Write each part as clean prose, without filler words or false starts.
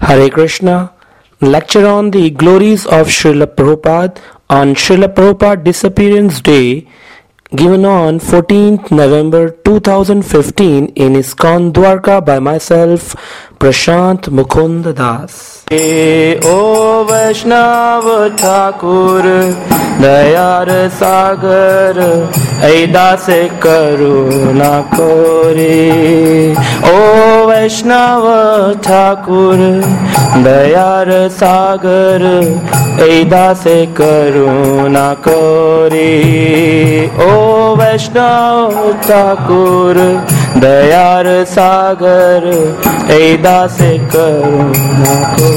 Hare Krishna. Lecture on the glories of Srila Prabhupada on Srila Prabhupada Disappearance Day, given on 14th November 2015 in ISKCON Dwarka by myself, Prashant Mukund Das. O Vaishnava Thakur, Dayar Sagar, Aidase Karuna Kore. O Vaishnava Thakur, Dayar Sagar, Aidase Karuna Kore. O Vaishnava Thakur, Dayar Sagar, Aidase Karuna Kore.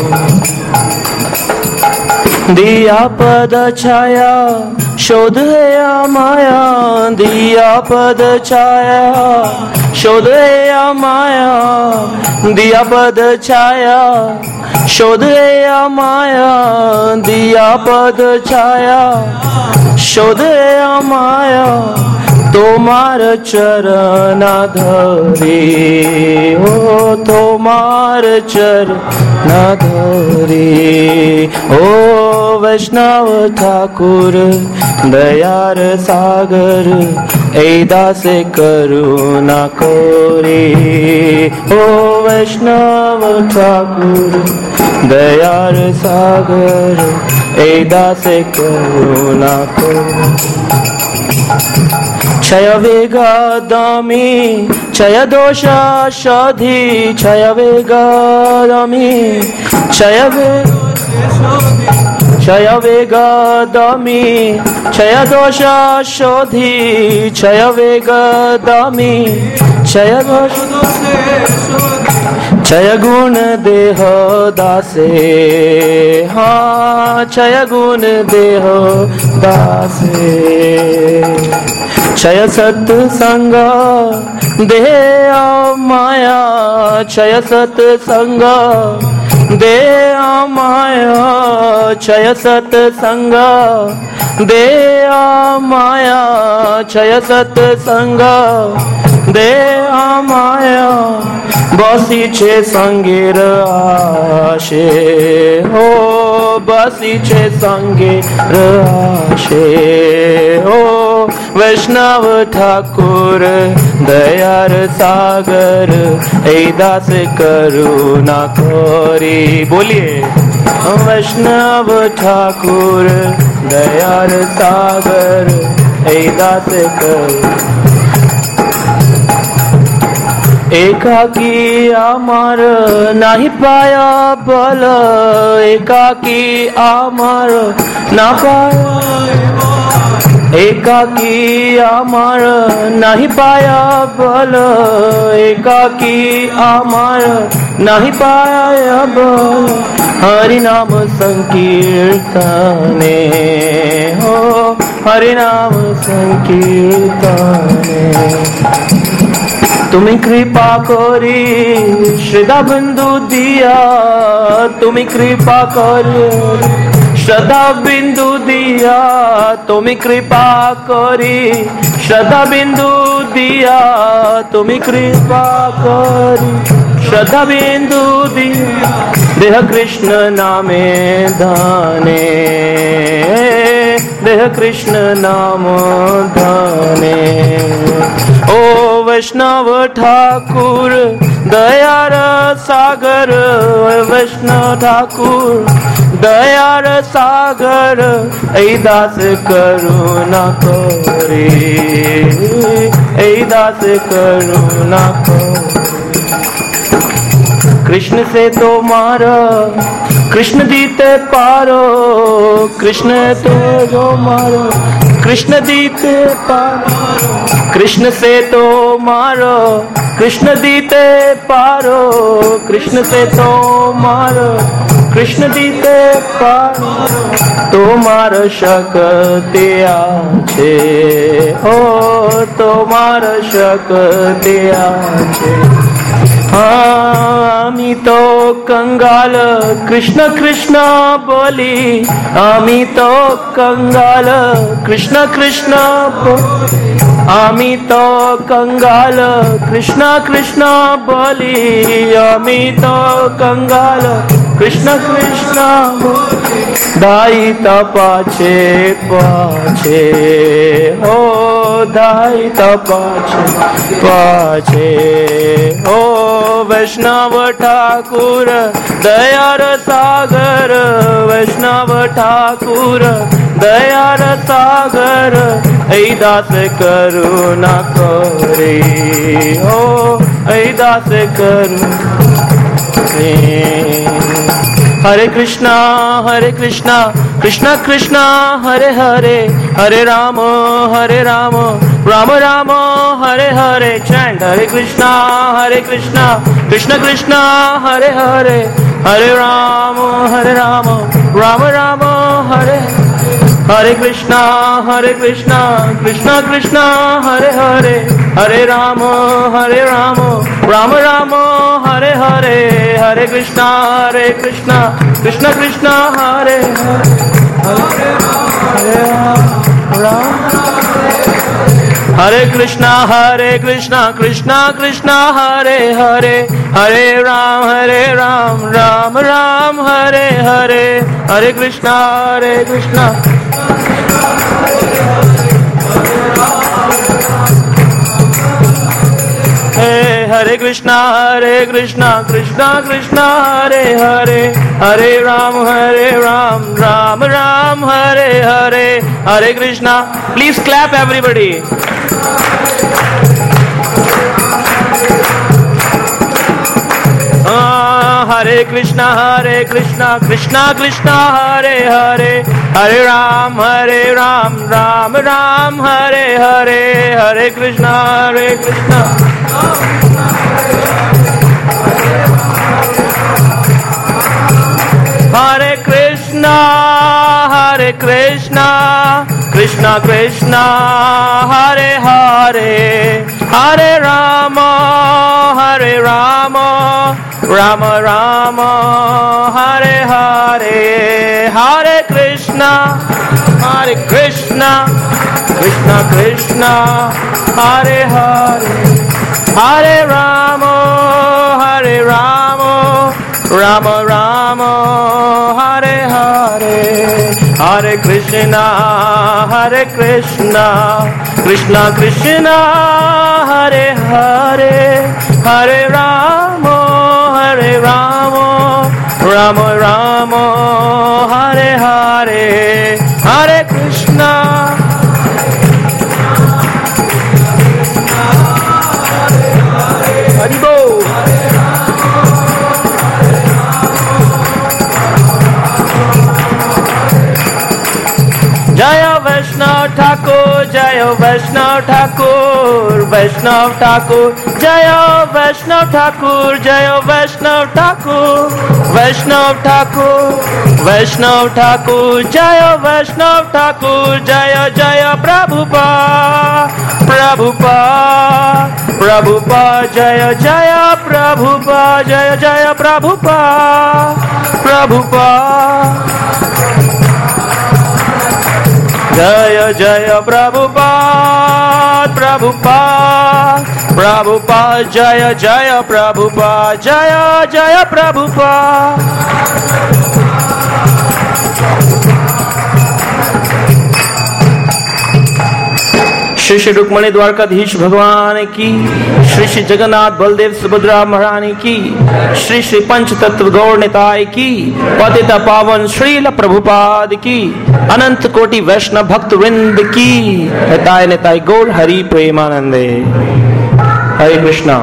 दिया पद छाया शोध है माया, दिया पद छाया शोध है माया, दिया पद छाया शोध है माया, दिया पद छाया शोध है माया, तोमार चरण धरे हो, तोमार चरण धरे हो। वैष्णव ठाकुर दयार सागर, ऐदासे करुणा करे हो। वैष्णव ठाकुर दयार सागर, ऐदासे करुणा करे। क्षय वेगादमी क्षय दोषा शोधि, क्षय वेगादमी क्षय वेगादमी क्षय दोषा शोधि, क्षय वेगादमी क्षय दोष क्षय गुण देह दासे, हाँ क्षय गुण देह दासे। क्षय सत्संग देह माया, क्षय सत्संग देह माया, क्षय सत्संग देह माया, क्षय सत्संग देह माया। बसी छे संगेर आशे हो, बसी छे संगेर आशे हो। वैष्णव ठाकुर दयार सागर, ऐदास करुणा करे। बोलिए वैष्णव ठाकुर दयार सागर, ऐदास करुणा। एकाकी आमार नाही पाया बल, एकाकी आमार ना पाया, एकाकी आमार नाही पाया बल, एकाकी आमार नाही पाया बल। हरि नाम संकीर्तने हो, हरि नाम संकीर्तने। तुम्हें कृपा करी श्रद्धा बिंदु दिया, तुम्हें कृपा करी श्रद्धा बिंदु दिया, तुम्हें कृपा करी श्रद्धा बिंदु दिया, तुम्हें कृपा करी श्रद्धा बिंदु दिया। देह कृष्ण नामे धाने, देह कृष्ण नाम धाने। ओ वैष्णव ठाकुर दयार सागर, वैष्णव ठाकुर दयार सागर, ऐदास करुणा करे, ऐदास करुणा करे। कृष्ण से तो मारा कृष्ण दीते पारो, कृष्ण तो जो मारो कृष्ण दीते पारो। कृष्ण से तो मारो कृष्ण दीते पारो, कृष्ण से तो मारो कृष्ण दीते पारो। तोमार शक्ति आछे हो, तोमार शक्ति आछे আমি তো कंगाल कृष्ण कृष्ण बोली, আমি তো कंगाल कृष्ण कृष्ण बोली, আমি তো कंगाल कृष्ण कृष्ण बोली, আমি তো कंगाल कृष्ण कृष्ण बोली। दाई तपाचे पाचे हो, दाई तपाचे पाचे हो, वैष्णव ठाकुर दयार सागर, वैष्णव ठाकुर दयार सागर, ऐ दास करुणा करे हो, ऐ दास करुणा। Hare Krishna Krishna Krishna Hare Hare, Hare Ram Ram Ram Hare Hare. Chant Hare Krishna Krishna Krishna Hare Hare, Hare Ram Ram Ram Hare. Hare Krishna Krishna Krishna Hare Hare, Hare Ram Ram Ram Hare Hare. Hare Krishna Krishna Krishna Hare Hare, Hare Ram. Hare Krishna Krishna Krishna Hare Hare, Hare Ram Ram Ram Hare Hare. Hare Krishna Hare Krishna Krishna Krishna Hare Hare, Hare Ram Ram Ram Hare Hare. Hare Krishna. Please clap everybody. Hare Krishna Krishna Krishna Hare Hare, Hare Ram Ram Ram Hare Hare. Hare Krishna Hare Krishna Krishna Krishna Hare Hare, Hare Ram Ram Ram Hare Hare. Hare Krishna Krishna Krishna Hare Hare, Hare Ram Ram Ram Hare Hare. Hare Krishna Krishna Krishna Hare Hare, Hare Ram Ram Ram Hare Hare. Hare Krishna Hari बोल। जय वैष्णव ठाकुर, जय वैष्णव ठाकुर, वैष्णव ठाकुर जय वैष्णव ठाकुर, जय वैष्णव ठाकुर, वैष्णव ठाकुर, वैष्णव ठाकुर जय वैष्णव ठाकुर। जय जय प्रभुपाद, प्रभुपाद, प्रभुपाद जय जय प्रभुपाद, जय जय प्रभुपाद, प्रभुपाद जय जय प्रभुपाद, प्रभुपाद, प्रभुपाद जय जय प्रभुपाद, जय जय प्रभुपाद। श्री श्री रुक्मणी द्वारकाधीश भगवान की, श्री श्री जगन्नाथ बलदेव सुभद्रा महारानी की, श्री श्री पंच तत्व गौर निताय की, पतित पावन श्रील प्रभुपाद की, अनंत कोटि वैष्णव भक्त वृंद की, हिताय निताय गौर हरि प्रेमानंदे। हरे Krishna.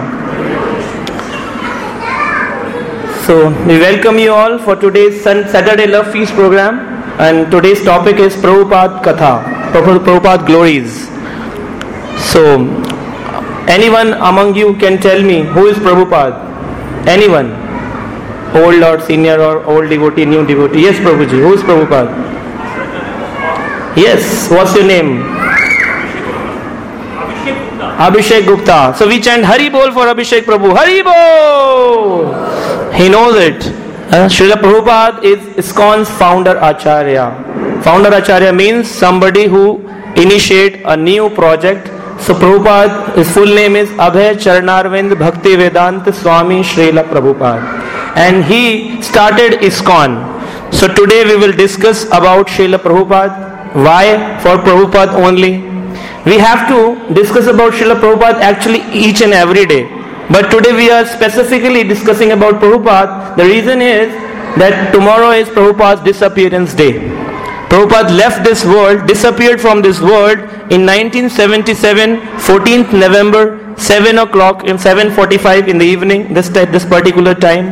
So we welcome you all for today's Saturday Love Feast program, and today's topic is Prabhupada Katha, Prabhupada glories. So, anyone among you can tell me who is Prabhupada? Anyone? Old or senior or old devotee, new devotee? Yes, Prabhuji. Who is Prabhupada? Yes. What's your name? Abhishek Gupta. So we chant Hari Bol for Abhishek Prabhu. Hari Bol! He knows it. Srila Prabhupada is ISKCON's founder Acharya. Founder Acharya means somebody who initiate a new project. So Prabhupada, his full name is Abhay Charanarvind Bhakti Vedanta Swami Srila Prabhupada. And he started ISKCON. So today we will discuss about Srila Prabhupada. Why for Prabhupada only? We have to discuss about Srila Prabhupada actually each and every day. But today we are specifically discussing about Prabhupada. The reason is that tomorrow is Prabhupada's disappearance day. Prabhupada left this world, disappeared from this world in 1977, 14th November, 7 o'clock, in 7:45 in the evening, this particular time.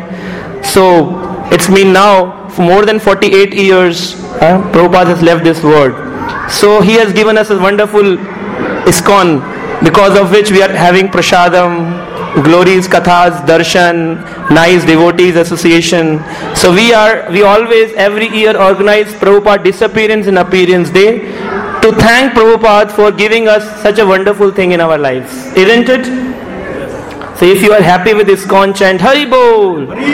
So it's been now for more than 48 years, Prabhupada has left this world. So he has given us a wonderful ISKCON, because of which we are having prasadam, glories, kathas, darshan, nice devotees association. So we always every year organize Prabhupada disappearance and appearance day to thank Prabhupada for giving us such a wonderful thing in our lives, isn't it? So if you are happy with ISKCON, chant Hari Bol. Hari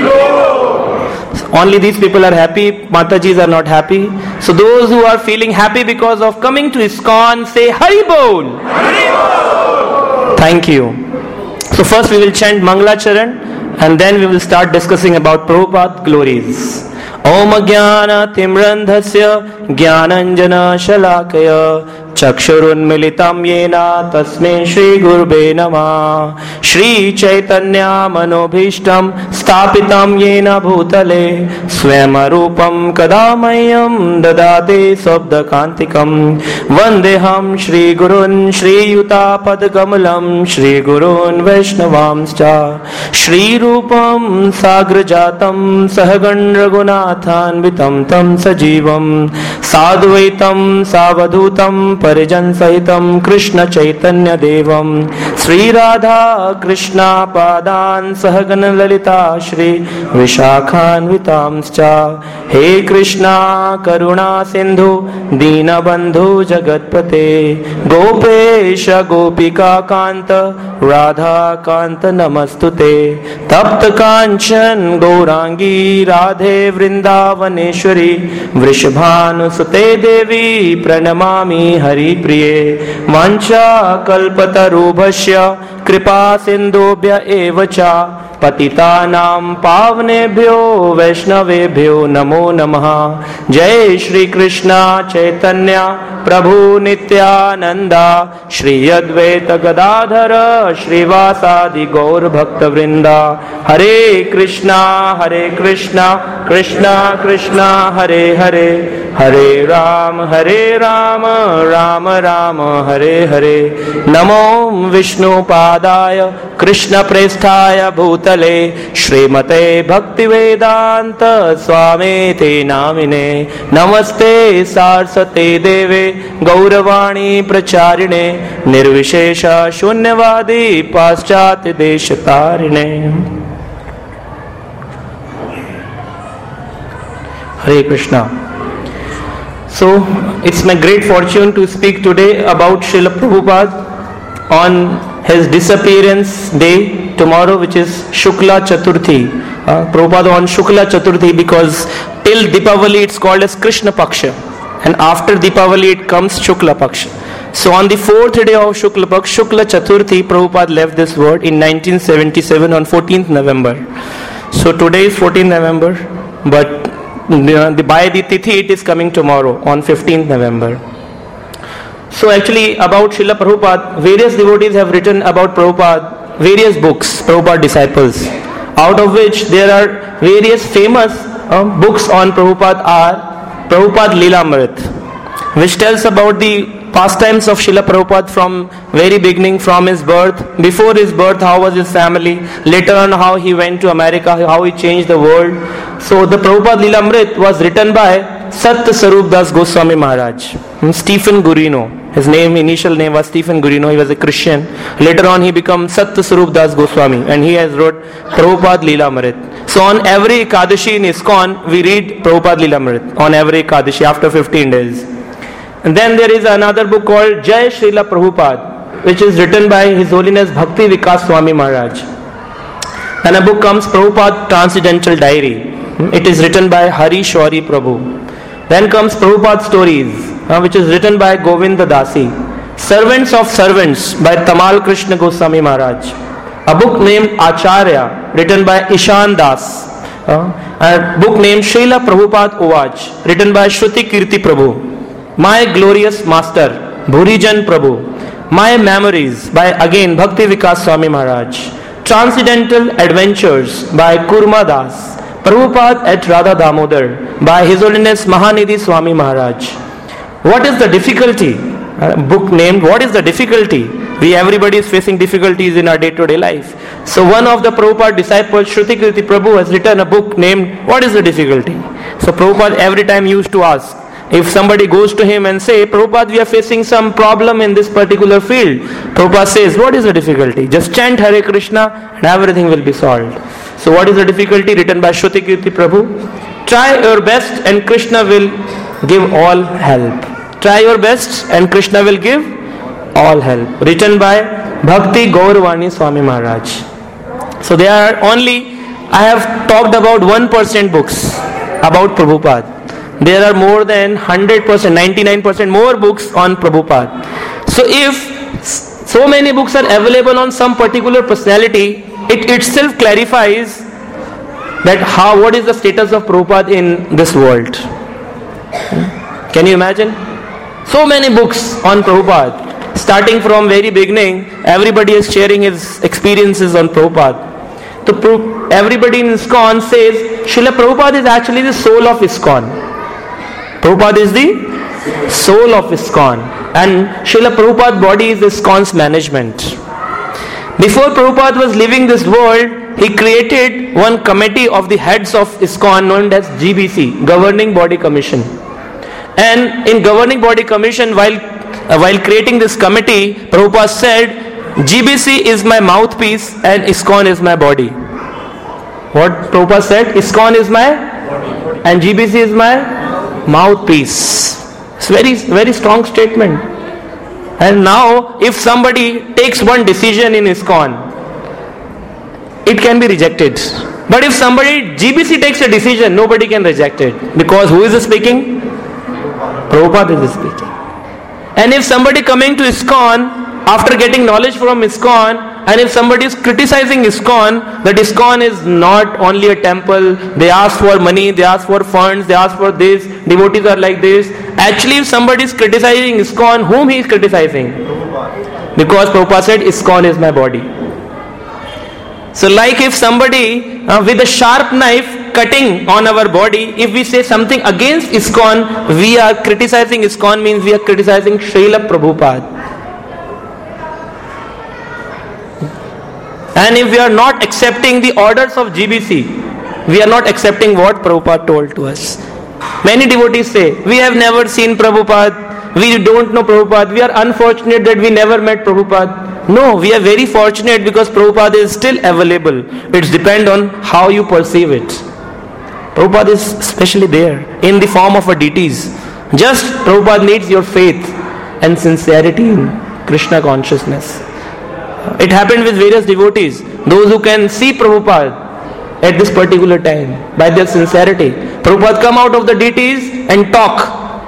Bol. So only these people are happy, Matajis are not happy. So those who are feeling happy because of coming to ISKCON, say Hari Bol. Hari Bol. Thank you. So first we will chant Mangala Charan and then we will start discussing about Prabhupada glories. Om Jnana Timrandhasya Jnananjana Shalakaya Chakshurunmilitam Yena Tasmai Shri Gurve Namah. Shri Chaitanya Manobhishtam Stapitam Yena Bhutale Swamarupam Kadamayam Dadate Sabdakantikam Vandeham Shri Gurun Shri Yuta Padkamalam Shri Gurun Vaishnavamscha Shri Rupam Sagrajatam Sahagan Raghunathanvitam Tam Sajivam Sadvaitam Savadhutam Parijan Sahitam Krishna Chaitanya Devam Sri Radha Krishna Padan Sahagana Lalita Shri Vishakhanvitamscha. He Krishna Karuna Sindhu Dina Bandhu Jagatpate Gopesha Gopika Kanta Radha Kanta Namastute Tapta Kanchan Gaurangi Radhe Vrindavaneshwari Vrishabhanu Sute Devi Pranamami Hari Priye Mancha Kalpatarubhasya Kripa Sindhubhya Evacha Patitanam Pavnebhyo Vaishnavebhyo Namo Namaha. Jai Shri Krishna Chaitanya Prabhu Nityananda Shri Advaita Gadadhara Shrivasadi Gaur Bhakta Vrinda. Hare Krishna Krishna Krishna Hare Hare Hare Rama Rama Rama Hare Hare. Namo Vishnu Padaya Krishna Presthaya Bhutale Srimate Bhakti Vedanta Swami Te Namine. Namaste Saraswate Deve Gauravani Pracharine Nirvishesha Shunyavadi Paschati Deshatarine. Hare Krishna. So it's my great fortune to speak today about Srila Prabhupada on his disappearance day tomorrow, which is Shukla Chaturthi. Prabhupada on Shukla Chaturthi, because till Deepavali it's called as Krishna Paksha, and after Deepavali it comes Shukla Paksha. So on the fourth day of Shukla Paksha, Shukla Chaturthi, Prabhupada left this world in 1977 on 14th November. So today is 14th November, but by the Tithi it is coming tomorrow on 15th November. So actually about Srila Prabhupada, various devotees have written about Prabhupada, various books, Prabhupada disciples, out of which there are various famous books on Prabhupada are Prabhupada Lilamrit, which tells about the pastimes of Srila Prabhupada from very beginning, from his birth, before his birth, how was his family, later on how he went to America, how he changed the world. So the Prabhupada Lilamrit was written by Satya Sarup Das Goswami Maharaj, Stephen Gurino. His initial name was Stephen Gurino. He was a Christian. Later on he became Satya Sarup Das Goswami, and he has wrote Prabhupada Lilamrit. So on every Ekadashi in ISKCON we read Prabhupada Lilamrit on every Ekadashi after 15 days. And then there is another book called Jai Srila Prabhupada. which is written by His Holiness Bhakti Vikas Swami Maharaj. And a book comes Prabhupada Transcendental Diary. It is written by Hari Shwari Prabhu. Then comes Prabhupada Stories, which is written by Govinda Dasi. Servants of Servants by Tamal Krishna Goswami Maharaj. A book named Acharya, written by Ishan Das. A book named Srila Prabhupada Uvach, written by Shruti Kirti Prabhu. My Glorious Master, Bhurijan Prabhu. My Memories by again Bhakti Vikas Swami Maharaj. Transcendental Adventures by Kurma Das. Prabhupada at Radha Damodar by His Holiness Mahanidhi Swami Maharaj. What is the difficulty? A book named What is the Difficulty? Everybody is facing difficulties in our day-to-day life. So one of the Prabhupada disciples, Shruti Kirti Prabhu, has written a book named What is the Difficulty? So Prabhupada every time used to ask, if somebody goes to him and say, Prabhupada, we are facing some problem in this particular field. Prabhupada says, what is the difficulty? Just chant Hare Krishna and everything will be solved. So what is the difficulty? Written by Shruti Kirti Prabhu. Try your best and Krishna will give all help. Try your best and Krishna will give all help. Written by Bhakti Gauravani Swami Maharaj. So there are only, I have talked about 1% books about Prabhupada. There are more than 100%, 99% more books on Prabhupada. So if so many books are available on some particular personality, it itself clarifies that what is the status of Prabhupada in this world. Can you imagine? So many books on Prabhupada. Starting from very beginning, everybody is sharing his experiences on Prabhupada. So everybody in ISKCON says, Srila Prabhupada is actually the soul of ISKCON. Prabhupada is the soul of ISKCON. And Srila Prabhupada's body is ISKCON's management. Before Prabhupada was leaving this world, he created one committee of the heads of ISKCON known as GBC, Governing Body Commission. And in Governing Body Commission, while creating this committee, Prabhupada said, GBC is my mouthpiece and ISKCON is my body. What Prabhupada said? ISKCON is my body and GBC is my mouthpiece. It's very, very strong statement. And now, if somebody takes one decision in ISKCON, it can be rejected. But if GBC takes a decision, nobody can reject it. Because who is speaking? Prabhupada is speaking. And if somebody coming to ISKCON, after getting knowledge from ISKCON, and if somebody is criticizing ISKCON, that ISKCON is not only a temple, they ask for money, they ask for funds, they ask for this, devotees are like this. Actually, if somebody is criticizing ISKCON, whom he is criticizing? Because Prabhupada said, ISKCON is my body. So like if somebody with a sharp knife cutting on our body, if we say something against ISKCON, we are criticizing ISKCON, means we are criticizing Srila Prabhupada. And if we are not accepting the orders of GBC, we are not accepting what Prabhupada told to us. Many devotees say, we have never seen Prabhupada, we don't know Prabhupada, we are unfortunate that we never met Prabhupada. No, we are very fortunate because Prabhupada is still available. It depends on how you perceive it. Prabhupada is especially there in the form of a deities. Just Prabhupada needs your faith and sincerity in Krishna consciousness. It happened with various devotees. Those who can see Prabhupada at this particular time by their sincerity. Prabhupada come out of the deities and talk.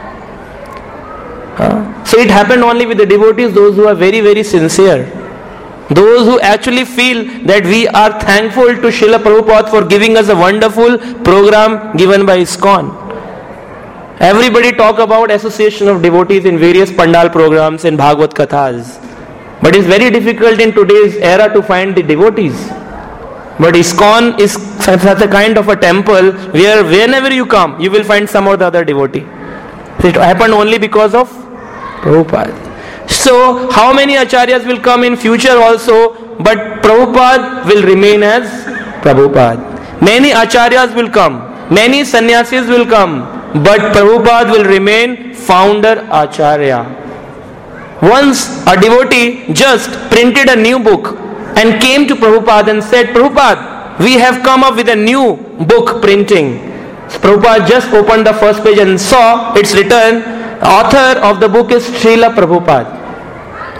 So it happened only with the devotees, those who are very, very sincere. Those who actually feel that we are thankful to Srila Prabhupada for giving us a wonderful program given by ISKCON. Everybody talk about association of devotees in various Pandal programs and Bhagavad Kathas. But it's very difficult in today's era to find the devotees. But ISKCON is such a kind of a temple where whenever you come, you will find some or the other devotee. It happened only because of Prabhupada. So, how many acharyas will come in future also, but Prabhupada will remain as Prabhupada. Many acharyas will come, many sannyasis will come, but Prabhupada will remain founder acharya. Once a devotee just printed a new book and came to Prabhupada and said, Prabhupada, we have come up with a new book printing. So Prabhupada just opened the first page and saw it's written, author of the book is Srila Prabhupada.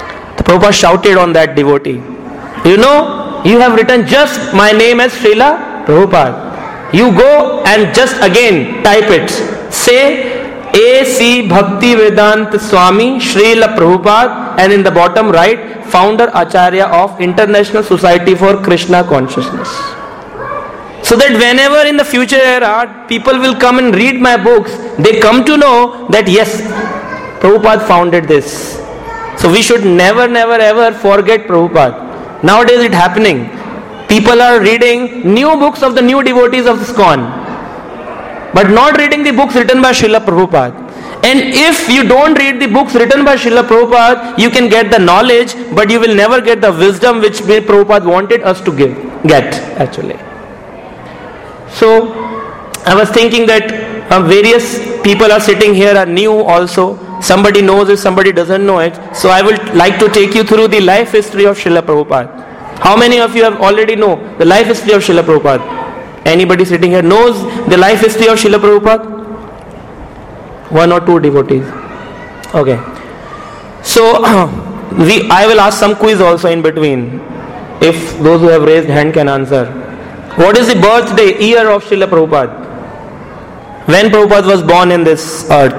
Prabhupada shouted on that devotee, you know, you have written just my name as Srila Prabhupada. You go and just again type it. Say A.C. Bhaktivedanta Swami Srila Prabhupada, and in the bottom write, founder Acharya of International Society for Krishna Consciousness. So that whenever in the future era people will come and read my books, they come to know that yes, Prabhupada founded this. So we should never ever forget Prabhupada. Nowadays it's happening. People are reading new books of the new devotees of ISKCON, but not reading the books written by Srila Prabhupada. And if you don't read the books written by Srila Prabhupada, you can get the knowledge, but you will never get the wisdom which Prabhupada wanted us to get actually. So I was thinking that various people are sitting here are new also. Somebody knows it, somebody doesn't know it. So I would like to take you through the life history of Srila Prabhupada. How many of you have already know the life history of Srila Prabhupada? Anybody sitting here knows the life history of Srila Prabhupada? One or two devotees. Okay. So I will ask some quiz also in between. If those who have raised hand can answer. What is the birthday year of Srila Prabhupada? When Prabhupada was born in this earth?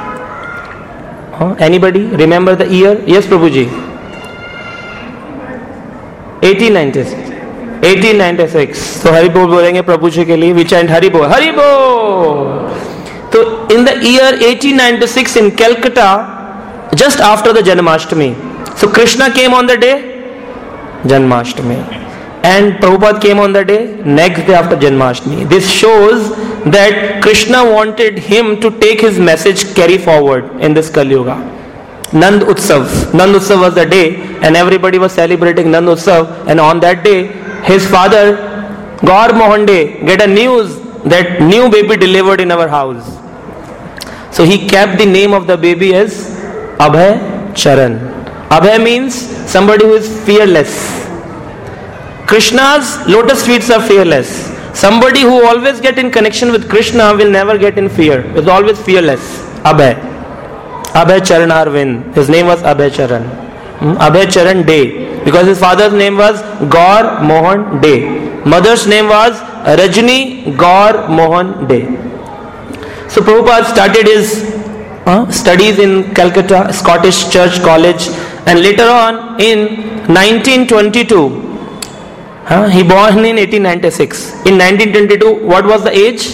Anybody remember the year? Yes, Prabhuji. 1896. 1896. So Haribol बोलेंगे प्रभु जी के लिए. We chant Haribol. Haribol. So in the year 1896 in Calcutta, just after the Janmashtami. So Krishna came on the day Janmashtami. And Prabhupada came on the day next day after Janmashtami. This shows that Krishna wanted him to take his message carry forward in this Kali Yuga. Nand Utsav. Nand Utsav was the day and everybody was celebrating Nand Utsav, and on that day his father Gaur Mohan De get a news that new baby delivered in our house. So he kept the name of the baby as Abhay Charan. Abhay means somebody who is fearless. Krishna's lotus feet are fearless. Somebody who always get in connection with Krishna will never get in fear. Is always fearless. Abhay. Abhay Charan Arvind. His name was Abhay Charan. Abhay Charan De. Because his father's name was Gaur Mohan De. Mother's name was Rajni Gaur Mohan De. So Prabhupada started his studies in Calcutta Scottish Church College, and later on in 1922 he born in 1896. In 1922, what was the age?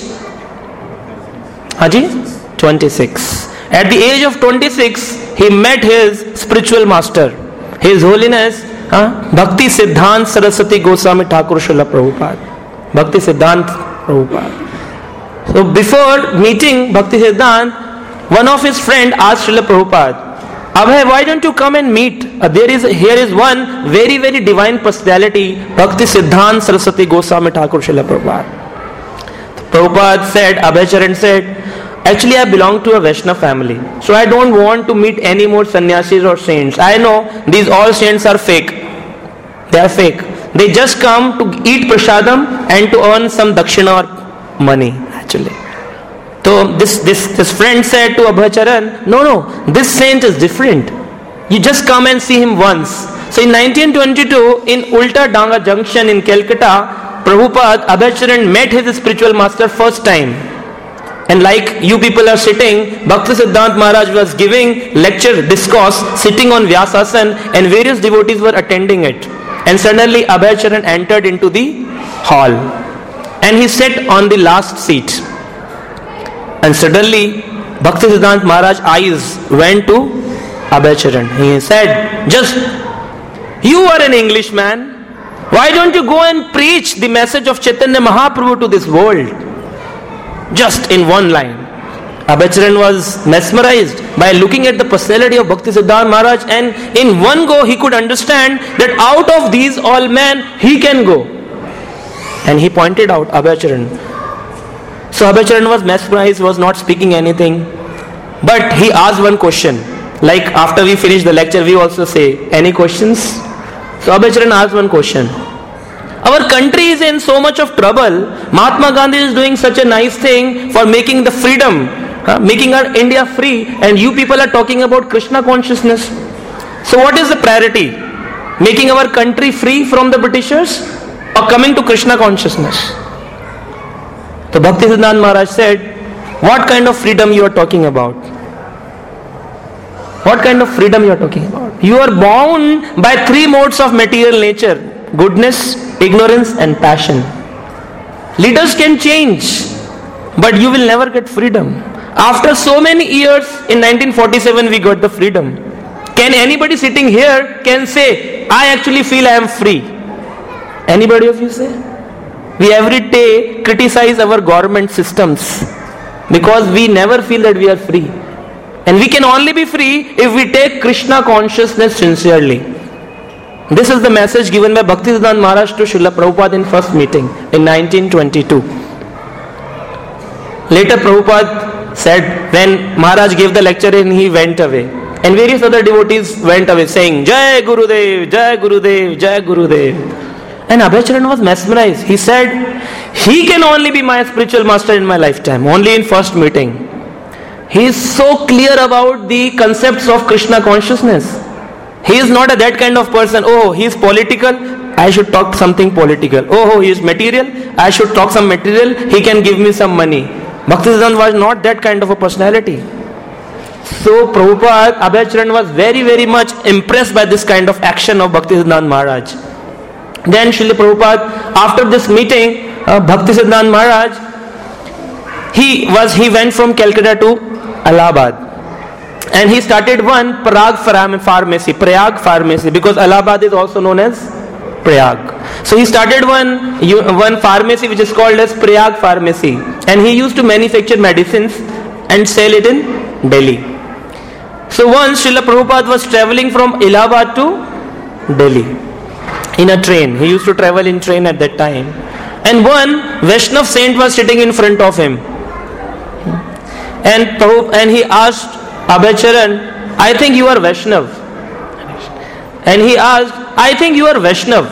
Haji? 26. At the age of 26, he met his spiritual master, His Holiness Bhakti Siddhant Saraswati Goswami Thakur Srila Prabhupada. Bhakti Siddhant Prabhupada. So before meeting Bhakti Siddhant, one of his friend asked Srila Prabhupada, Abhay, why don't you come and meet? Here is one very, very divine personality, Bhakti Siddhant Saraswati Goswami Thakur Srila Prabhupada. Prabhupada said, Abhay Charan said, actually I belong to a Vaishnava family. So I don't want to meet any more sannyasis or saints. I know these all saints are fake. They are fake. They just come to eat prasadam and to earn some dakshina or money actually. So this friend said to Abhay Charan, no, this saint is different. You just come and see him once. So in 1922, in Ulta Danga Junction in Calcutta, Prabhupada, Abhay Charan met his spiritual master first time. And like you people are sitting, Bhakti Siddhant Maharaj was giving lecture, discourse, sitting on Vyasasan, and various devotees were attending it. And suddenly Abhay Charan entered into the hall. And he sat on the last seat. And suddenly, Bhakti Siddhant Maharaj's eyes went to Abhay Charan. He said, you are an Englishman. Why don't you go and preach the message of Chaitanya Mahaprabhu to this world? Just in one line. Abhay Charan was mesmerized by looking at the personality of Bhakti Siddhant Maharaj, and in one go he could understand that out of these all men, he can go. And he pointed out Abhay Charan. So Abhay Charan was mesmerized, was not speaking anything. But he asked one question. Like after we finish the lecture, we also say, any questions? So Abhay Charan asked one question. Our country is in so much of trouble. Mahatma Gandhi is doing such a nice thing for making the freedom, making our India free, and you people are talking about Krishna consciousness. So what is the priority? Making our country free from the Britishers or coming to Krishna consciousness? So Bhaktisiddhanta Maharaj said, what kind of freedom you are talking about? What kind of freedom you are talking about? You are bound by three modes of material nature: goodness, ignorance and passion. Leaders can change, but you will never get freedom. After so many years, in 1947 we got the freedom. Can anybody sitting here can say, I actually feel I am free? Anybody of you say? We every day criticize our government systems because we never feel that we are free. And we can only be free if we take Krishna consciousness sincerely. This is the message given by Bhaktisiddhanta Maharaj to Srila Prabhupada in first meeting in 1922. Later Prabhupada said, when Maharaj gave the lecture and he went away, and various other devotees went away saying, Jai Gurudev, Jai Gurudev, Jai Gurudev. And Abhaycharan was mesmerized. He said, he can only be my spiritual master in my lifetime, only in first meeting. He is so clear about the concepts of Krishna consciousness. He is not that kind of person, oh, he is political, I should talk something political. Oh, he is material, I should talk some material, he can give me some money. Bhaktisiddhanta was not that kind of a personality. So Prabhupada, Abhaycharan was very, very much impressed by this kind of action of Bhaktisiddhanta Maharaj. Then Srila Prabhupada, after this meeting, Bhaktisiddhanta Maharaj, he went from Calcutta to Allahabad, and he started one Prayag pharmacy, because Allahabad is also known as Prayag. So he started one pharmacy which is called as Prayag pharmacy, and he used to manufacture medicines and sell it in Delhi. So once Srila Prabhupada was traveling from Allahabad to Delhi in a train. He used to travel in train at that time, and one Vaishnav saint was sitting in front of him. And he asked Abhaycharan, I think you are Vaishnav. And he asked, I think you are Vaishnav.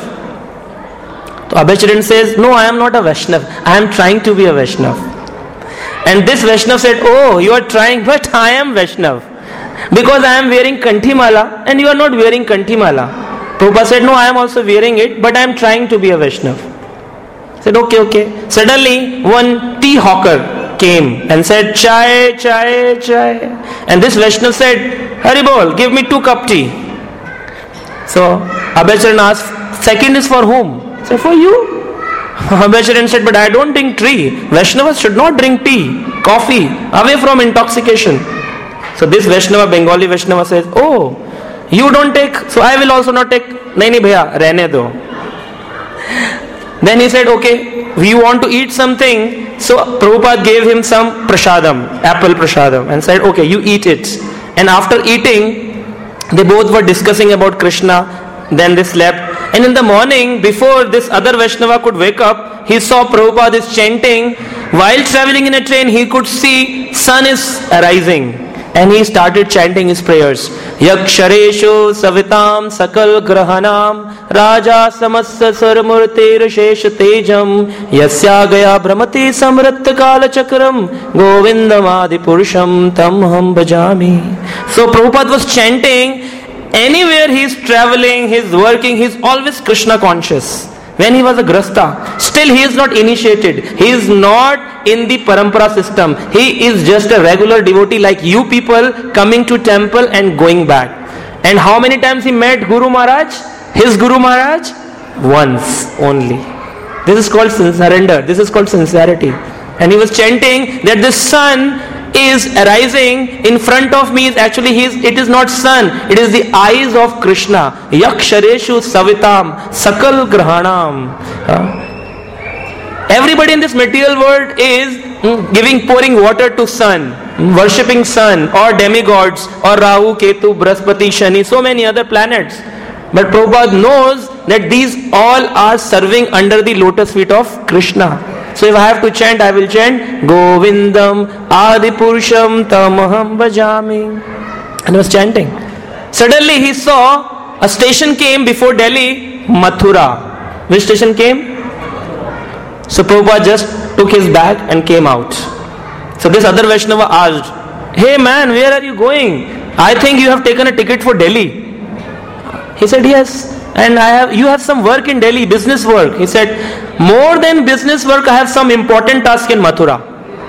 So Abhaycharan says, no, I am not a Vaishnav. I am trying to be a Vaishnav. And this Vaishnav said, oh, you are trying, but I am Vaishnav. Because I am wearing Kanthimala and you are not wearing Kanthimala. Prabhupada said, no, I am also wearing it, but I am trying to be a Vaishnav. Said, okay. Suddenly, one tea hawker came and said, chai, chai, chai. And this Vaishnav said, Haribol, give me 2 cup tea. So Abhaycharan asked, second is for whom? He said, for you. Abhaycharan said, but I don't drink tea. Vaishnavas should not drink tea, coffee, away from intoxication. So this Vaishnava, Bengali Vaishnava says, oh, you don't take, so I will also not take. Nahi bhaiya, rehne do. Then he said, okay, we want to eat something. So Prabhupada gave him some prasadam, apple prasadam, and said, okay, you eat it. And after eating, they both were discussing about Krishna. Then they slept. And in the morning, before this other Vaishnava could wake up, he saw Prabhupada is chanting. While traveling in a train, he could see sun is arising. And he started chanting his prayers. Yakshareshu savitam sakal grahanam raja samasya sarmurtir shesh tejam yasya gaya brahmati samrat kala chakram govindam adi purusham tam ham bhajami. So Prabhupada was chanting. Anywhere he is traveling, he is working, he is always Krishna conscious. When he was a grasta, still he is not initiated. He is not in the parampara system. He is just a regular devotee like you people, coming to temple and going back. And how many times he met Guru Maharaj? His Guru Maharaj? Once only. This is called surrender. This is called sincerity. And he was chanting that the sun is arising in front of me. Actually, it is not sun, it is the eyes of Krishna. Yakshareshu savitam sakal grahanam. Everybody in this material world is pouring water to sun, worshipping sun or demigods or Rahu, Ketu, Brahaspati, Shani, so many other planets. But Prabhupada knows that these all are serving under the lotus feet of Krishna. So if I have to chant, I will chant Govindam Adi Purusham Tamaham Bhajami. And he was chanting. Suddenly he saw a station came before Delhi, Mathura. Which station came? So Prabhupada just took his bag and came out. So this other Vaishnava asked, hey man, where are you going? I think you have taken a ticket for Delhi. He said, yes. And you have some work in Delhi, business work. He said, more than business work, I have some important task in Mathura.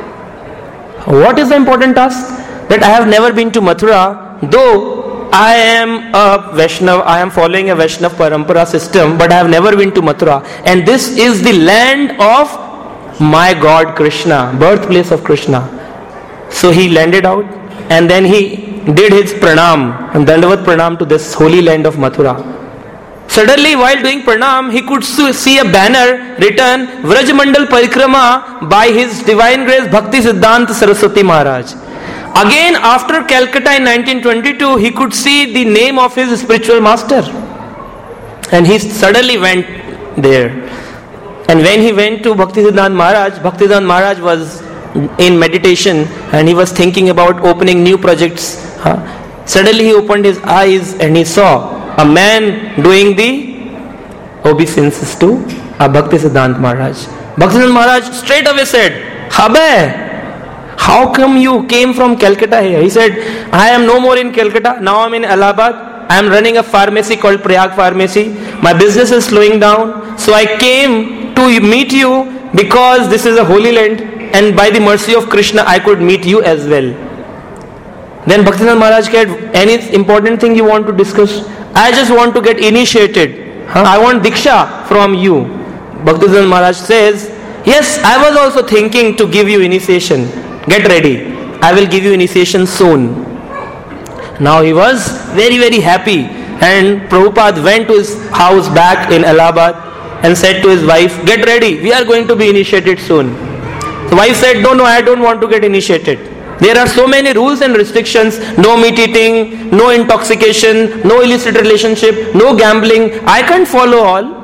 What is the important task? That I have never been to Mathura, though I am a Vaishnav, I am following a Vaishnav Parampara system, but I have never been to Mathura. And this is the land of my God Krishna, birthplace of Krishna. So he landed out and then he did his pranam, and Dandavat pranam to this holy land of Mathura. Suddenly, while doing pranam, he could see a banner written Vrajmandal Parikrama by His Divine Grace Bhakti Siddhanta Saraswati Maharaj. Again, after Calcutta in 1922, he could see the name of his spiritual master. And he suddenly went there. And when he went to Bhakti Siddhanta Maharaj was in meditation and he was thinking about opening new projects. Suddenly he opened his eyes and he saw a man doing the obeisances to Bhakti Siddhanta Maharaj. Bhakti Siddhanta Maharaj straight away said, Habe, how come you came from Calcutta here? He said, I am no more in Calcutta, now I am in Allahabad. I am running a pharmacy called Prayag Pharmacy. My business is slowing down. So I came to meet you because this is a holy land and by the mercy of Krishna I could meet you as well. Then Bhaktivinoda Maharaj said, any important thing you want to discuss? I just want to get initiated. I want Diksha from you. Bhaktivinoda Maharaj says, yes, I was also thinking to give you initiation. Get ready. I will give you initiation soon. Now he was very, very happy. And Prabhupada went to his house back in Allahabad and said to his wife, get ready. We are going to be initiated soon. The wife said, no, I don't want to get initiated. There are so many rules and restrictions. No meat eating, no intoxication, no illicit relationship, no gambling. I can't follow all.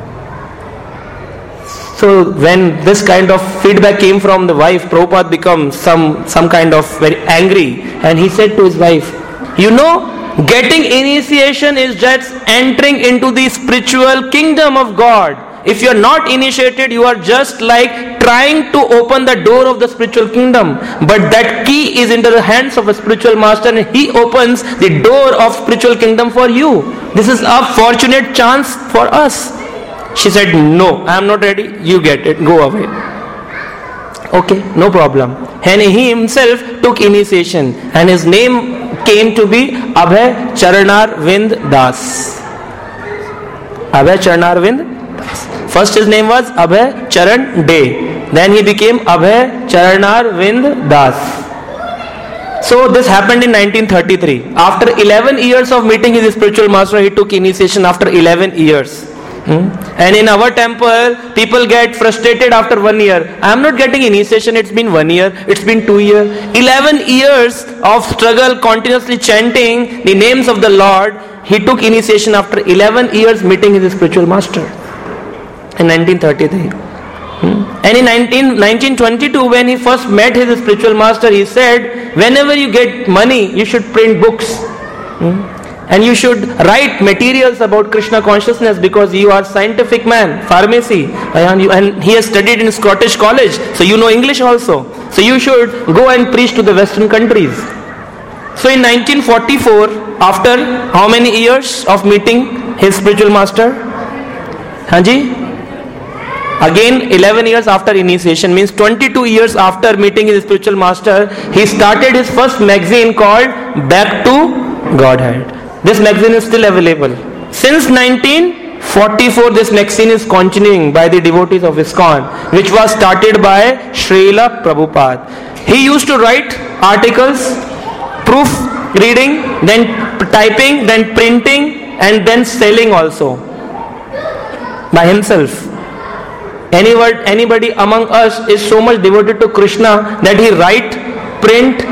So when this kind of feedback came from the wife, Prabhupada became some kind of very angry. And he said to his wife, you know, getting initiation is just entering into the spiritual kingdom of God. If you are not initiated, you are just like trying to open the door of the spiritual kingdom. But that key is into the hands of a spiritual master and he opens the door of spiritual kingdom for you. This is a fortunate chance for us. She said, no, I am not ready. You get it. Go away. Okay, no problem. And he himself took initiation and his name came to be Abhay Charanarvind Das. Abhay Charanarvind. First his name was Abhay Charan De. Then he became Abhay Charanarvind Das. So this happened in 1933. After 11 years of meeting his spiritual master, he took initiation after 11 years. And in our temple, people get frustrated after 1 year. I am not getting initiation, it's been 1 year, it's been 2 years. 11 years of struggle, continuously chanting the names of the Lord. He took initiation after 11 years meeting his spiritual master in 1933. And in 1922, when he first met his spiritual master, he said, whenever you get money, you should print books. And you should write materials about Krishna consciousness because you are scientific man, pharmacy. And he has studied in Scottish college, so you know English also. So you should go and preach to the Western countries. So in 1944, after how many years of meeting his spiritual master? Hanji? Again 11 years after initiation, means 22 years after meeting his spiritual master, he started his first magazine called Back to Godhead. This magazine is still available. Since 1944, this magazine is continuing by the devotees of ISKCON, which was started by Srila Prabhupada. He used to write articles, proof reading, then typing, then printing, and then selling also by himself. Anybody among us is so much devoted to Krishna that he write, print,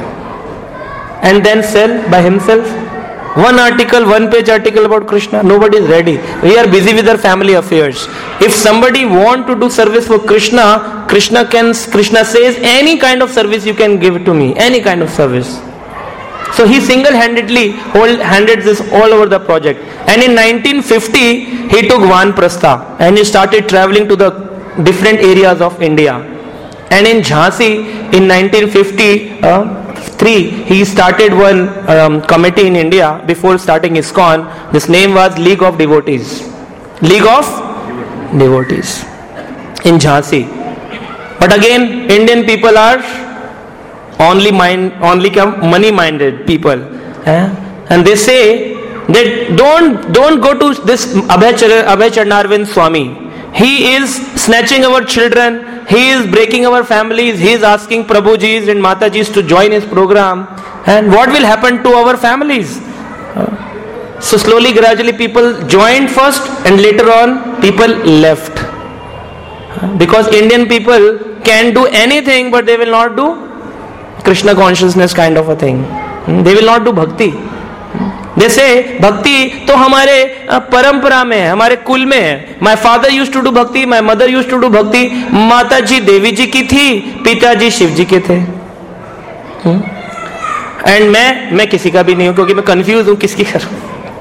and then sell by himself. One article, one page article about Krishna, nobody is ready. We are busy with our family affairs. If somebody want to do service for Krishna, Krishna says, any kind of service you can give to me, any kind of service. So he single-handedly handed this all over the project. And in 1950, he took Vanprastha and he started traveling to the different areas of India. And in Jhansi, in 1953, 1963, he started one committee in India before starting ISKCON. This name was League of Devotees. League of Devotees in Jhansi. But again, Indian people are only money-minded people. And they say that don't go to this Abhay Charnarvind Swami. He is snatching our children, he is breaking our families, he is asking Prabhujis and Matajis to join his program. And what will happen to our families? So slowly, gradually people joined first and later on people left. Because Indian people can do anything but they will not do Krishna consciousness kind of a thing. They will not do bhakti. जैसे भक्ति तो हमारे परंपरा में है, हमारे कुल में है. My father used to do bhakti, my mother used to do bhakti. माता जी देवी जी की थी, पिताजी शिव जी के थे. एंड मैं किसी का भी नहीं हूं, क्योंकि मैं कंफ्यूज हूं किसकी करूं.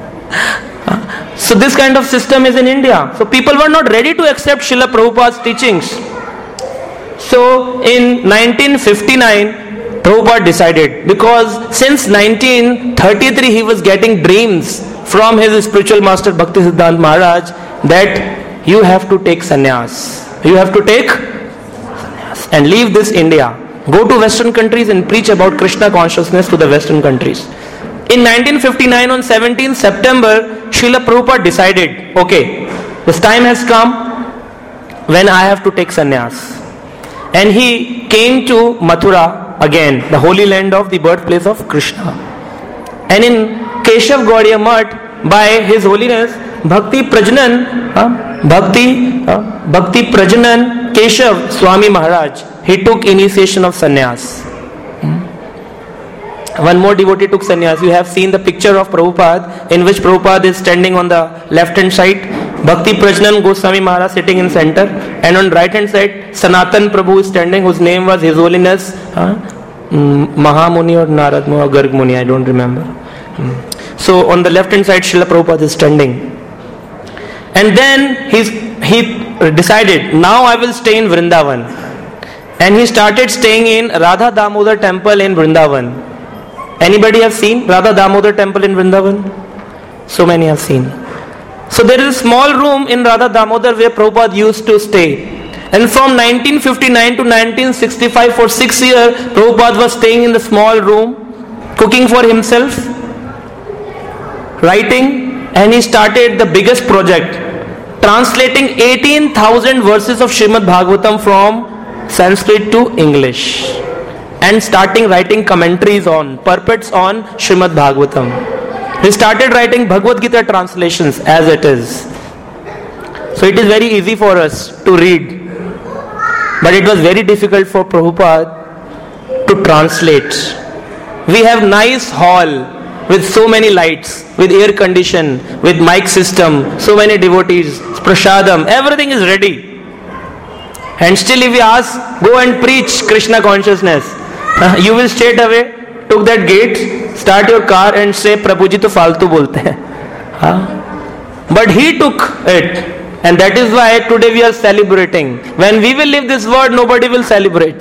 So this kind of system is in India. So people were not ready to accept Srila Prabhupada's teachings. So in 1959, Prabhupada decided, because since 1933 he was getting dreams from his spiritual master Bhaktisiddhanta Maharaj that you have to take sannyas. You have to take sannyas and leave this India. Go to Western countries and preach about Krishna consciousness to the Western countries. In 1959, on 17th September, Srila Prabhupada decided, okay, this time has come when I have to take sannyas. And he came to Mathura, again, the holy land of the birthplace of Krishna. And in Keshav Gaudiya Math, by His Holiness Bhakti Prajanan Keshav Swami Maharaj, he took initiation of sannyas. One more devotee took sannyas. You have seen the picture of Prabhupada, in which Prabhupada is standing on the left hand side, Bhakti Prajanan Goswami Maharaj sitting in center, and on right hand side Sanatan Prabhu is standing, whose name was His Holiness Mahamuni or Narad Muni or Garg Muni, I don't remember. So on the left hand side Srila Prabhupada is standing. And then he decided, now I will stay in Vrindavan. And he started staying in Radha Damodar temple in Vrindavan. Anybody have seen Radha Damodar temple in Vrindavan? So many have seen. So there is a small room in Radha Damodar where Prabhupada used to stay. And from 1959 to 1965, for 6 years, Prabhupada was staying in the small room, cooking for himself, writing, and he started the biggest project, translating 18,000 verses of Srimad Bhagavatam from Sanskrit to English, and starting writing commentaries on, purports on Srimad Bhagavatam. He started writing Bhagavad Gita translations as it is. So it is very easy for us to read. But it was very difficult for Prabhupada to translate. We have nice hall with so many lights, with air condition, with mic system, so many devotees, prasadam, everything is ready. And still if we ask, go and preach Krishna consciousness, you will straight away took that gate, start your car and say, Prabhuji to faltu bolte hain. But he took it. And that is why today we are celebrating. When we will leave this world, nobody will celebrate.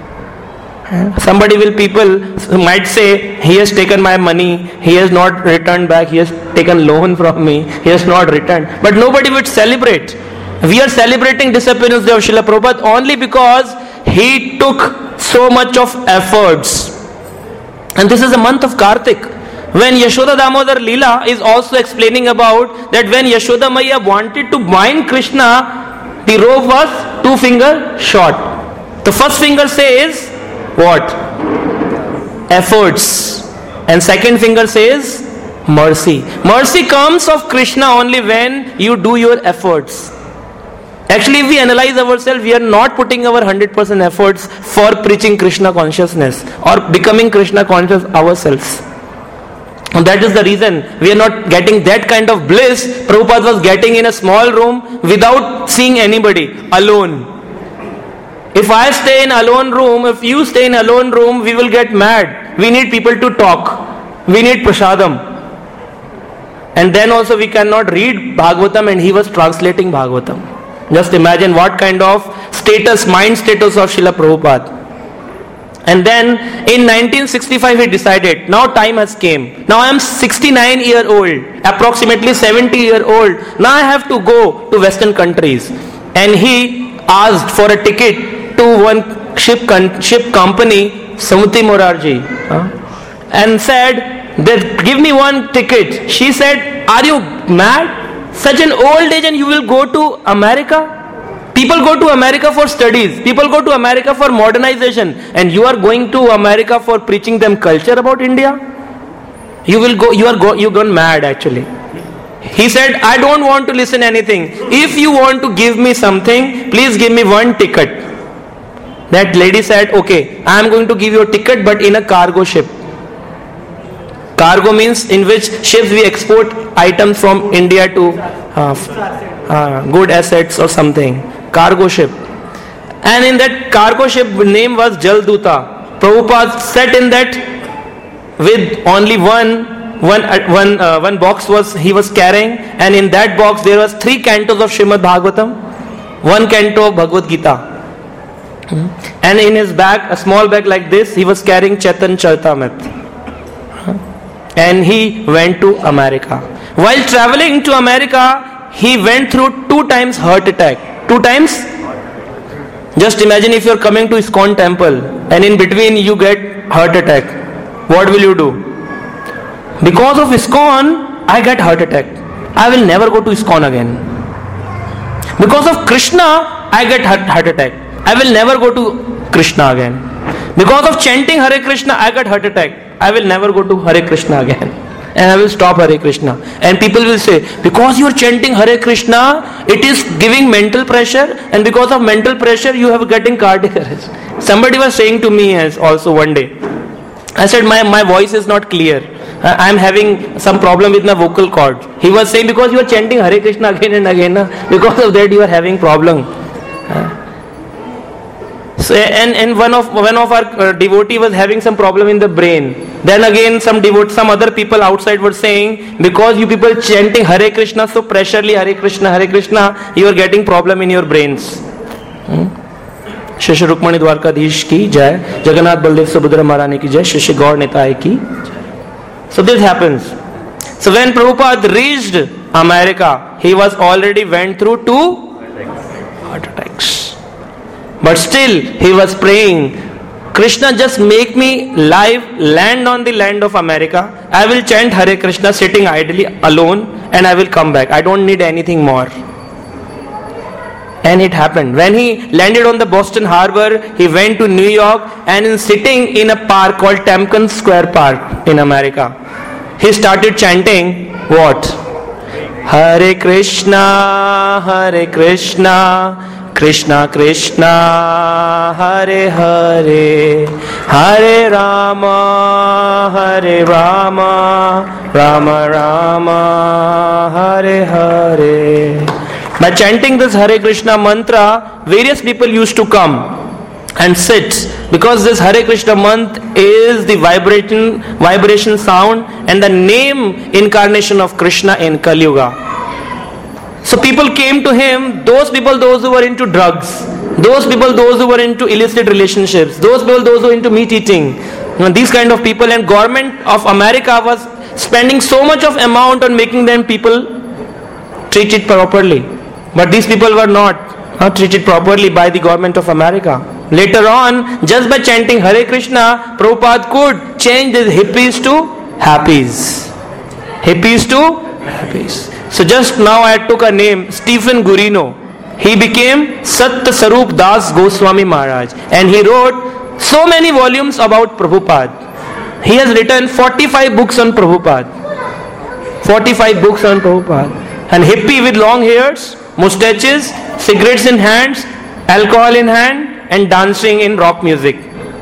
People might say, he has taken my money, he has not returned back, he has taken loan from me, he has not returned. But nobody would celebrate. We are celebrating disappearance of Srila Prabhupada only because he took so much of efforts. And this is the month of Kartik, when Yashoda Damodar Leela is also explaining about that when Yashoda Maya wanted to bind Krishna, the rope was 2 finger short. The first finger says what? Efforts. And second finger says mercy. Mercy comes of Krishna only when you do your efforts. Actually, if we analyze ourselves, we are not putting our 100% efforts for preaching Krishna consciousness or becoming Krishna conscious ourselves. And that is the reason we are not getting that kind of bliss Prabhupada was getting in a small room without seeing anybody, alone. If I stay in alone room, if you stay in alone room, we will get mad. We need people to talk. We need prasadam. And then also we cannot read Bhagavatam, and he was translating Bhagavatam. Just imagine what kind of status, mind status of Srila Prabhupada. And then in 1965 he decided, now time has came. Now I am 69 year old, approximately 70 year old. Now I have to go to Western countries. And he asked for a ticket to one ship company, Samutri Morarji, and said, give me one ticket. She said, are you mad? Such an old age and you will go to America? People go to America for studies. People go to America for modernization. And you are going to America for preaching them culture about India? You're gone mad actually. He said, I don't want to listen anything. If you want to give me something, please give me one ticket. That lady said, okay, I am going to give you a ticket but in a cargo ship. Cargo means in which ships we export items from India to good assets or something. Cargo ship. And in that cargo ship name was Jalduta. Prabhupada sat in that with only one box he was carrying, and in that box there was 3 cantos of Srimad Bhagavatam, 1 canto of Bhagavad Gita. And in his bag, a small bag like this, he was carrying Chaitan Charitamrita. And he went to America. While traveling to America, he went through 2 times heart attack. 2 times? Just imagine if you are coming to ISKCON temple and in between you get heart attack. What will you do? Because of ISKCON, I get heart attack. I will never go to ISKCON again. Because of Krishna, I get heart attack. I will never go to Krishna again. Because of chanting Hare Krishna, I get heart attack. I will never go to Hare Krishna again. And I will stop Hare Krishna. And people will say, because you are chanting Hare Krishna, it is giving mental pressure, and because of mental pressure you have getting cardiac arrest. Somebody was saying to me also one day, I said my voice is not clear. I am having some problem with my vocal cord. He was saying, because you are chanting Hare Krishna again and again, because of that you are having problem. So, and one of our devotee was having some problem in the brain. Then again some other people outside were saying, because you people chanting Hare Krishna so pressurely, Hare Krishna, you are getting problem in your brains. Shri Rukmani Dwarkadhish ki jai, Jagannath Baldev Subhadra Maharani ki jai, Shri Gaur Nitai ki. So this happens. So when Prabhupada reached America, he was already went through 2 heart attacks. But still he was praying, Krishna, just make me land on the land of America. I will chant Hare Krishna sitting idly alone and I will come back. I don't need anything more. And it happened. When he landed on the Boston Harbor, he went to New York and sitting in a park called Tompkins Square Park in America, he started chanting what? Hare Krishna, Hare Krishna, Krishna Krishna, Hare Hare, Hare Rama, Hare Rama, Rama Rama, Hare Hare. By chanting this Hare Krishna mantra, various people used to come and sit, because this Hare Krishna mantra is the vibration sound and the name incarnation of Krishna in Kali Yuga. So people came to him, those who were into drugs, those who were into illicit relationships, those who were into meat eating, these kind of people, and government of America was spending so much of amount on making them people treat it properly. But these people were not treated properly by the government of America. Later on, just by chanting Hare Krishna, Prabhupada could change these hippies to happies. Hippies to happies. So just now I took a name, Stephen Gurino. He became Satya Sarup Das Goswami Maharaj, and he wrote so many volumes about Prabhupada. He has written 45 books on Prabhupada. 45 books on Prabhupada. And hippie with long hairs, mustaches, cigarettes in hands, alcohol in hand, and dancing in rock music.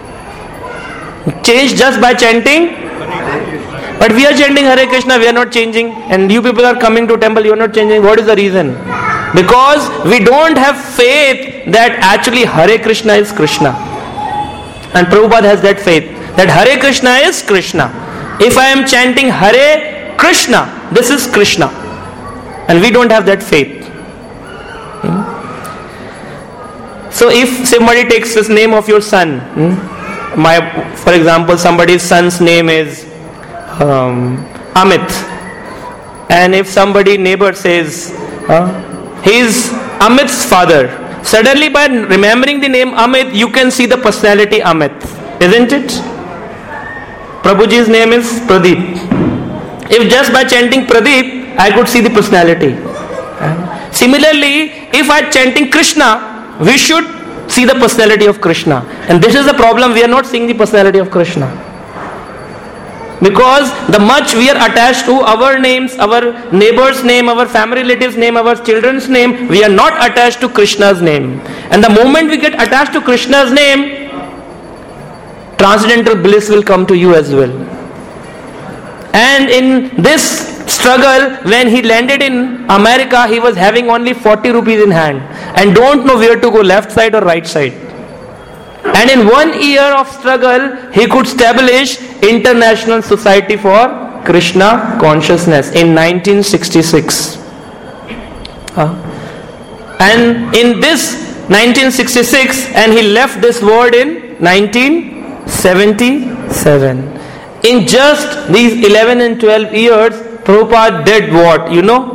Changed just by chanting. But we are chanting Hare Krishna, we are not changing. And you people are coming to temple, you are not changing. What is the reason? Because we don't have faith that actually Hare Krishna is Krishna. And Prabhupada has that faith, that Hare Krishna is Krishna. If I am chanting Hare Krishna, this is Krishna. And we don't have that faith. So if somebody takes the name of your son, For example, somebody's son's name is Amit, and if somebody neighbor says he's Amit's father, suddenly by remembering the name Amit, you can see the personality Amit, isn't it? Prabhuji's name is Pradeep. If just by chanting Pradeep, I could see the personality. Similarly, if I chanting Krishna, we should see the personality of Krishna. And this is the problem, we are not seeing the personality of Krishna. Because the much we are attached to our names, our neighbor's name, our family relative's name, our children's name, we are not attached to Krishna's name. And the moment we get attached to Krishna's name, transcendental bliss will come to you as well. And in this struggle, when he landed in America, he was having only 40 rupees in hand and don't know where to go, left side or right side. And in 1 year of struggle, he could establish International Society for Krishna Consciousness in 1966. And in this 1966, and he left this world in 1977. In just these 11 and 12 years, Prabhupada did what? You know?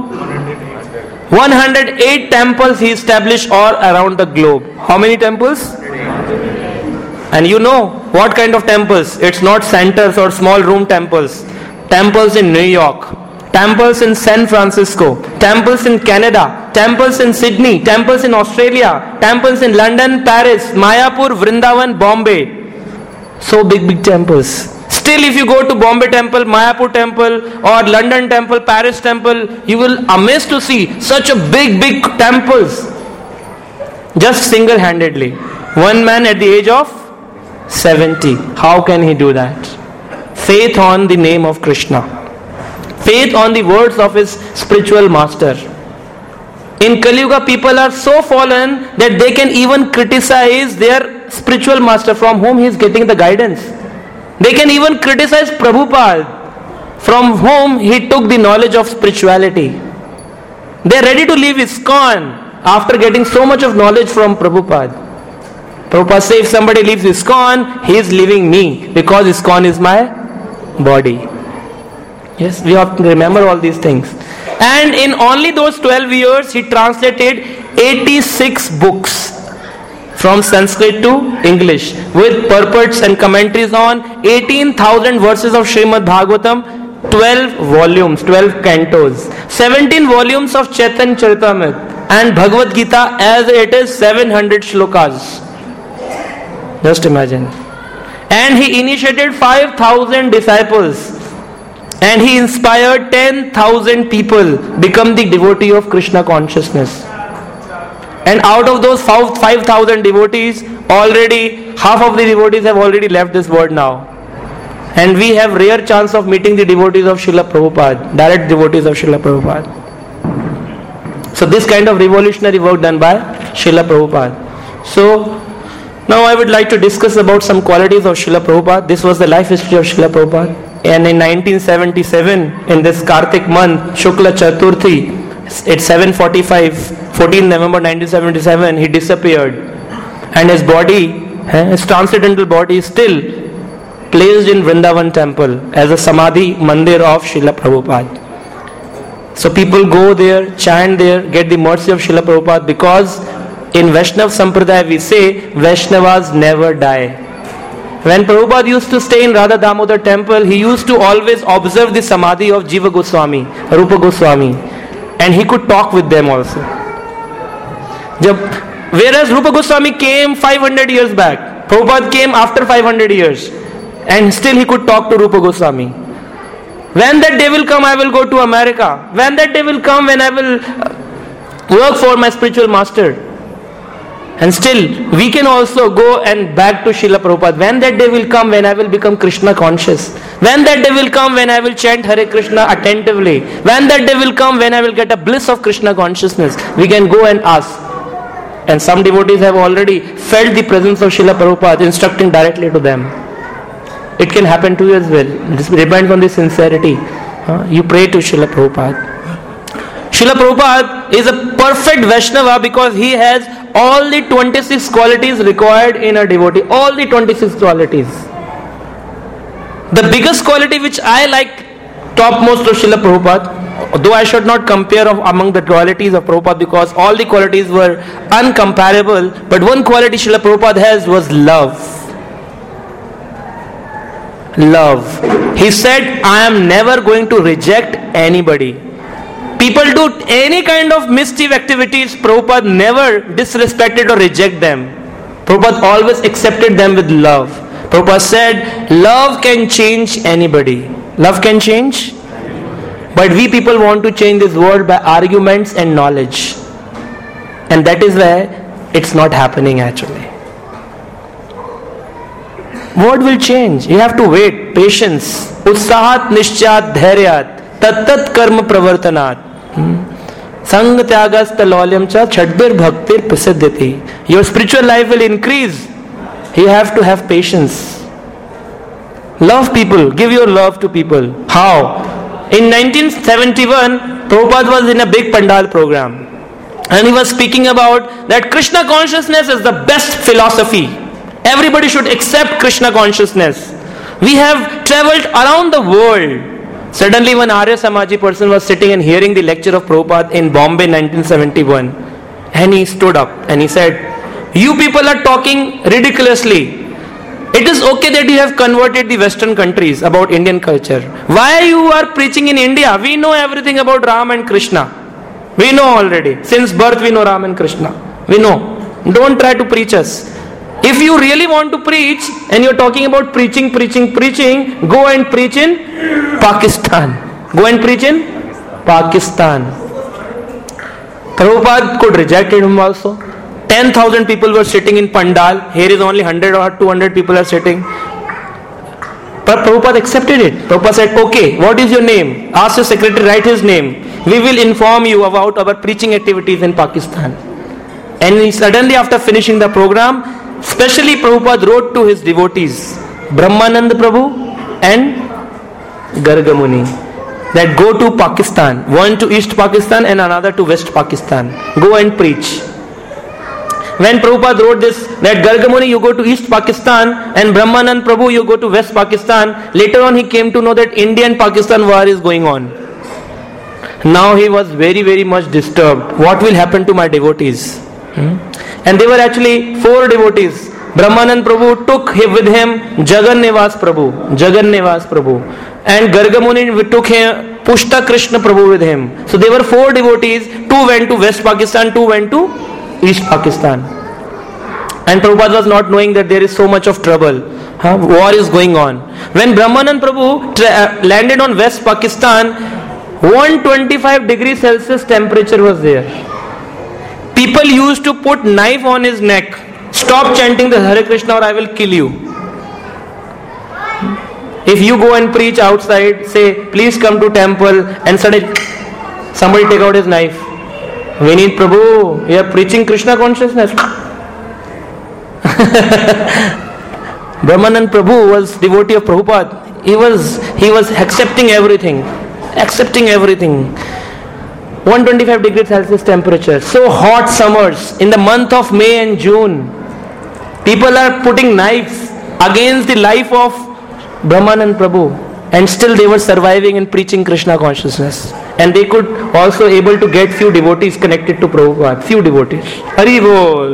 108 temples he established all around the globe. How many temples? And you know what kind of temples? It's not centers or small room temples. Temples in New York, temples in San Francisco, temples in Canada, temples in Sydney, temples in Australia, temples in London, Paris, Mayapur, Vrindavan, Bombay. So big temples. Still, if you go to Bombay temple, Mayapur temple or London temple, Paris temple, you will amazed to see such a big temples. Just single-handedly. One man at the age of 70. How can he do that? Faith on the name of Krishna. Faith on the words of his spiritual master. In Kali Yuga, people are so fallen that they can even criticize their spiritual master from whom he is getting the guidance. They can even criticize Prabhupada, from whom he took the knowledge of spirituality. They are ready to leave ISKCON after getting so much of knowledge from Prabhupada. Prabhupada says if somebody leaves ISKCON, he is leaving me, because ISKCON is my body. Yes, we have to remember all these things. And in only those 12 years, he translated 86 books from Sanskrit to English, with purports and commentaries on 18,000 verses of Srimad Bhagavatam, 12 volumes, 12 cantos, 17 volumes of Chaitanya Charitamrita, and Bhagavad Gita as it is 700 shlokas. Just imagine. And he initiated 5,000 disciples, and he inspired 10,000 people become the devotee of Krishna consciousness. And out of those 5,000 devotees, already half of the devotees have already left this world now. And we have rare chance of meeting the devotees of Srila Prabhupada, direct devotees of Srila Prabhupada. So this kind of revolutionary work done by Srila Prabhupada. So now I would like to discuss about some qualities of Srila Prabhupada. This was the life history of Srila Prabhupada. And in 1977, in this Kartik month, Shukla Chaturthi, at 7:45, 14 November 1977, he disappeared. And his body, his transcendental body, is still placed in Vrindavan temple as a Samadhi Mandir of Srila Prabhupada. So people go there, chant there, get the mercy of Srila Prabhupada, because in Vaishnav Sampradaya we say Vaishnavas never die. When Prabhupada used to stay in Radha Damodar temple, he used to always observe the Samadhi of Jiva Goswami, Rupa Goswami, and he could talk with them also. Whereas Rupa Goswami came 500 years back, Prabhupada came after 500 years, and still he could talk to Rupa Goswami. When that day will come, I will go to America. When that day will come, when I will work for my spiritual master. And still, we can also go and back to Srila Prabhupada. When that day will come, when I will become Krishna conscious. When that day will come, when I will chant Hare Krishna attentively. When that day will come, when I will get a bliss of Krishna consciousness. We can go and ask. And some devotees have already felt the presence of Srila Prabhupada instructing directly to them. It can happen to you as well. This depends on the sincerity. You pray to Srila Prabhupada. Srila Prabhupada is a perfect Vaishnava because he has all the 26 qualities required in a devotee. All the 26 qualities. The biggest quality which I like topmost of Srila Prabhupada, though I should not compare among the qualities of Prabhupada because all the qualities were uncomparable, but one quality Srila Prabhupada has was love. Love. He said, I am never going to reject anybody. People do any kind of mischief activities, Prabhupada never disrespected or rejected them. Prabhupada always accepted them with love. Prabhupada said, love can change anybody. Love can change. But we people want to change this world by arguments and knowledge. And that is why it's not happening actually. World will change. You have to wait. Patience. Utsahat nishchat dhairyat. Tattat karma pravartanat. Sang tyagas talolyam cha chadbir bhaktir prasiddhiti. Your spiritual life will increase. You have to have patience. Love people. Give your love to people. How? In 1971, Prabhupada was in a big Pandal program. And he was speaking about that Krishna consciousness is the best philosophy. Everybody should accept Krishna consciousness. We have traveled around the world. Suddenly one Arya Samaji person was sitting and hearing the lecture of Prabhupada in Bombay 1971. And he stood up and he said, you people are talking ridiculously. It is okay that you have converted the Western countries about Indian culture. Why you are preaching in India? We know everything about Ram and Krishna. We know already. Since birth we know Ram and Krishna. We know. Don't try to preach us. If you really want to preach and you're talking about preaching, go and preach in Pakistan. Go and preach in Pakistan. Prabhupada could reject him also. 10,000 people were sitting in Pandal. Here is only 100 or 200 people are sitting. But Prabhupada accepted it. Prabhupada said, okay, what is your name? Ask your secretary, write his name. We will inform you about our preaching activities in Pakistan. And suddenly after finishing the program, especially Prabhupada wrote to his devotees, Brahmanand Prabhu and Garga Muni, that go to Pakistan, one to East Pakistan and another to West Pakistan. Go and preach. When Prabhupada wrote this, that Garga Muni you go to East Pakistan and Brahmanand Prabhu you go to West Pakistan, later on he came to know that India and Pakistan war is going on. Now he was very, very much disturbed. What will happen to my devotees? And they were actually 4 devotees. Brahmanand Prabhu took with him Jagannivas Prabhu. And Garga Muni took him Pushta Krishna Prabhu with him. So they were 4 devotees. 2 went to West Pakistan, 2 went to East Pakistan. And Prabhupada was not knowing that there is so much of trouble. War is going on. When Brahmanand Prabhu landed on West Pakistan, 125 degrees Celsius temperature was there. People used to put knife on his neck. Stop chanting the Hare Krishna or I will kill you. If you go and preach outside, say, please come to temple, and suddenly somebody take out his knife. We need Prabhu. We are preaching Krishna consciousness. Brahmanand Prabhu was devotee of Prabhupada. He was accepting everything. 125 degrees Celsius temperature. So hot summers in the month of May and June. People are putting knives against the life of Brahmanand Prabhu. And still they were surviving and preaching Krishna consciousness. And they could also able to get few devotees connected to Prabhupada. Few devotees. Hari Bol.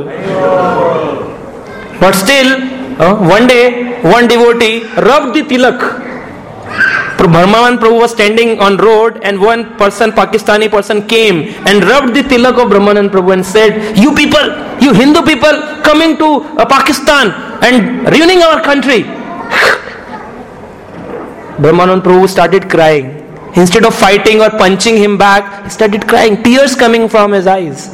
But still, one day, one devotee rubbed the tilak. Brahmanand Prabhu was standing on road and one person, Pakistani person came and rubbed the tilak of Brahmanand Prabhu and said, you people, you Hindu people coming to Pakistan and ruining our country. Brahmanand Prabhu started crying. Instead of fighting or punching him back, he started crying, tears coming from his eyes.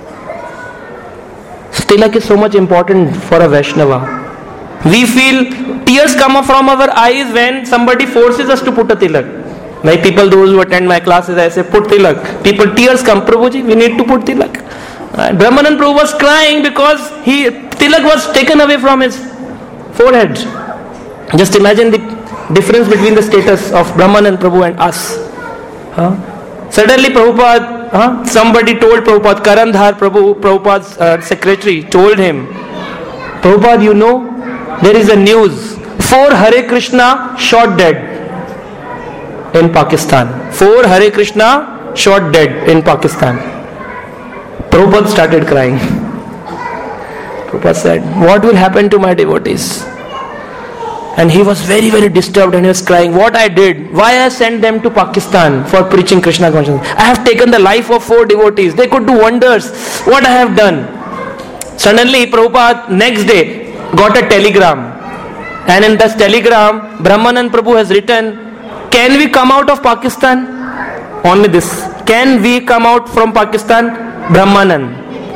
So tilak is so much important for a Vaishnava. We feel tears come from our eyes when somebody forces us to put a tilak. Like people, those who attend my classes, I say, put tilak. People, tears come, Prabhuji, we need to put tilak. Brahmanand Prabhu was crying because tilak was taken away from his forehead. Just imagine the difference between the status of Brahmanand Prabhu and us. Suddenly Prabhupada somebody told Prabhupada, Karandhar Prabhupada's secretary told him, Prabhupada, you know, there is a news. 4 Hare Krishna shot dead in Pakistan. 4 Hare Krishna shot dead in Pakistan. Prabhupada started crying. Prabhupada said, what will happen to my devotees? And he was very, very disturbed and he was crying, what I did, why I sent them to Pakistan for preaching Krishna consciousness. I have taken the life of 4 devotees. They could do wonders. What I have done. Suddenly, Prabhupada next day got a telegram. And in this telegram, Brahmanand Prabhu has written, can we come out of Pakistan? Only this. Can we come out from Pakistan? Brahmanand.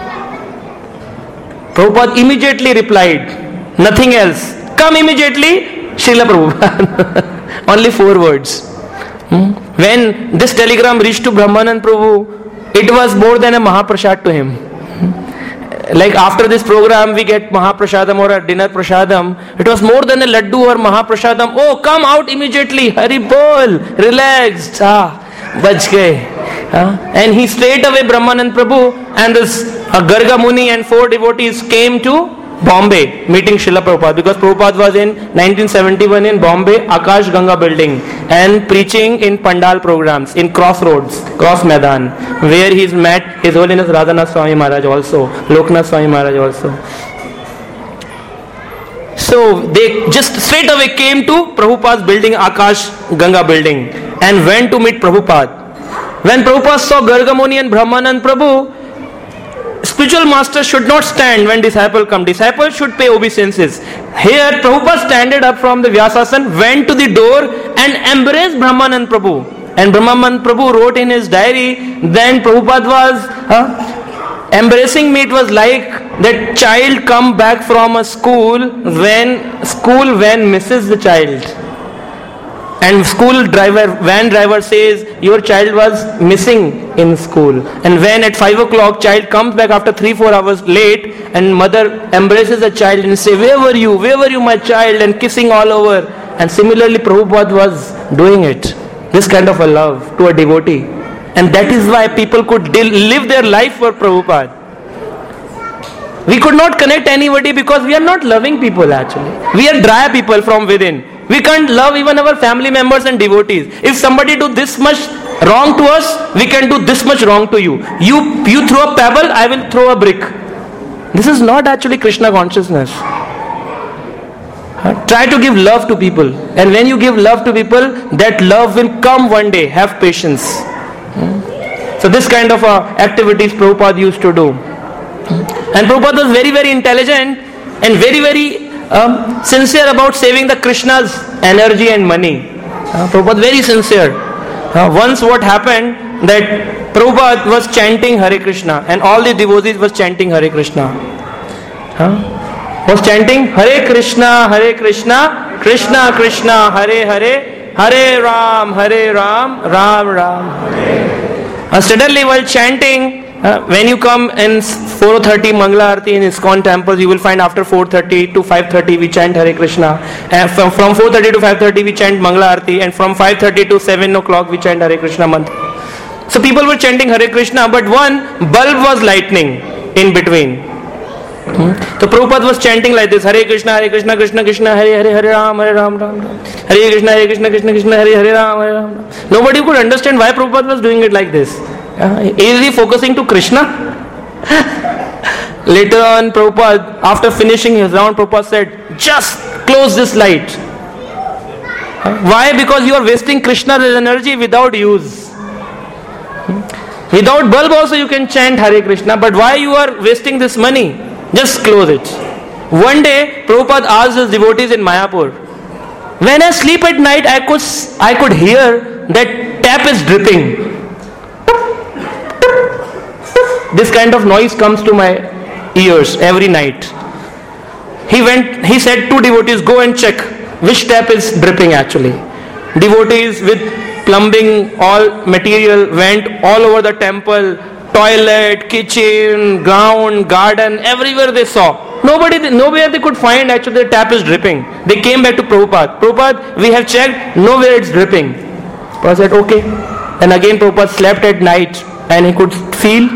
Prabhupada immediately replied, nothing else. Come immediately, Srila Prabhupada. Only 4 words. When this telegram reached to Brahmanand Prabhu, it was more than a Mahaprasad to him. Like after this program, we get Mahaprasadam or a dinner prasadam. It was more than a laddu or Mahaprasadam. Oh, come out immediately. Hari bol. Relaxed. Bach gaye. And he straight away, Brahmanand Prabhu and this Garga Muni and 4 devotees came to Bombay meeting Srila Prabhupada, because Prabhupada was in 1971 in Bombay Akash Ganga building and preaching in Pandal programs in Crossroads, Cross Maidan, where he's met His Holiness Radhanath Swami Maharaj also, Loknath Swami Maharaj also. So they just straight away came to Prabhupada's building, Akash Ganga building, and went to meet Prabhupada. When Prabhupada saw Garga Muni and Brahmanand Prabhu, spiritual master should not stand when disciple come. Disciple should pay obeisances. Here Prabhupada standed up from the Vyasasana, went to the door and embraced Brahmanand Prabhu. And Brahmanand Prabhu wrote in his diary, then Prabhupada was embracing me. It was like that child come back from a school when misses the child. And van driver says, your child was missing in school. And when at 5 o'clock child comes back after 3-4 hours late, and mother embraces the child and say, where were you my child, and kissing all over. And similarly Prabhupada was doing it. This kind of a love to a devotee. And that is why people could live their life for Prabhupada. We could not connect anybody because we are not loving people actually. We are dry people from within. We can't love even our family members and devotees. If somebody do this much wrong to us, we can do this much wrong to you. You throw a pebble, I will throw a brick. This is not actually Krishna consciousness. Try to give love to people. And when you give love to people, that love will come one day. Have patience. So this kind of activities Prabhupada used to do. And Prabhupada was very, very intelligent and very, very sincere about saving the Krishna's energy and money. Prabhupada very sincere. Once what happened, that Prabhupada was chanting Hare Krishna and all the devotees was chanting Hare Krishna. Was chanting Hare Krishna, Krishna Krishna, Hare Hare, Hare Ram, Ram Ram, Hare. Suddenly while chanting, when you come in 4:30 Mangala Aarti in ISKCON temples, you will find after 4:30 to 5:30 we chant Hare Krishna. And from 4:30 to 5:30 we chant Mangala Aarti, and from 5:30 to 7 o'clock we chant Hare Krishna mantra. So people were chanting Hare Krishna, but one bulb was lightning in between. So Prabhupada was chanting like this: Hare Krishna, Krishna Krishna, Hare Hare, Hare Ram, Ram Ram. Hare Krishna, Krishna, Hare Ram, Hare Ram. Nobody could understand why Prabhupada was doing it like this. Is he focusing to Krishna? Later on, Prabhupada, after finishing his round, Prabhupada said, just close this light. Why? Because you are wasting Krishna's energy without use. Without bulb also you can chant Hare Krishna, but why you are wasting this money? Just close it. One day, Prabhupada asked his devotees in Mayapur, when I sleep at night, I could hear that tap is dripping. This kind of noise comes to my ears every night. He said to devotees, go and check which tap is dripping actually. Devotees with plumbing, all material went all over the temple, toilet, kitchen, ground, garden, everywhere they saw. Nowhere they could find actually the tap is dripping. They came back to Prabhupada. Prabhupada, we have checked, nowhere it's dripping. Prabhupada said, okay. And again Prabhupada slept at night and he could feel,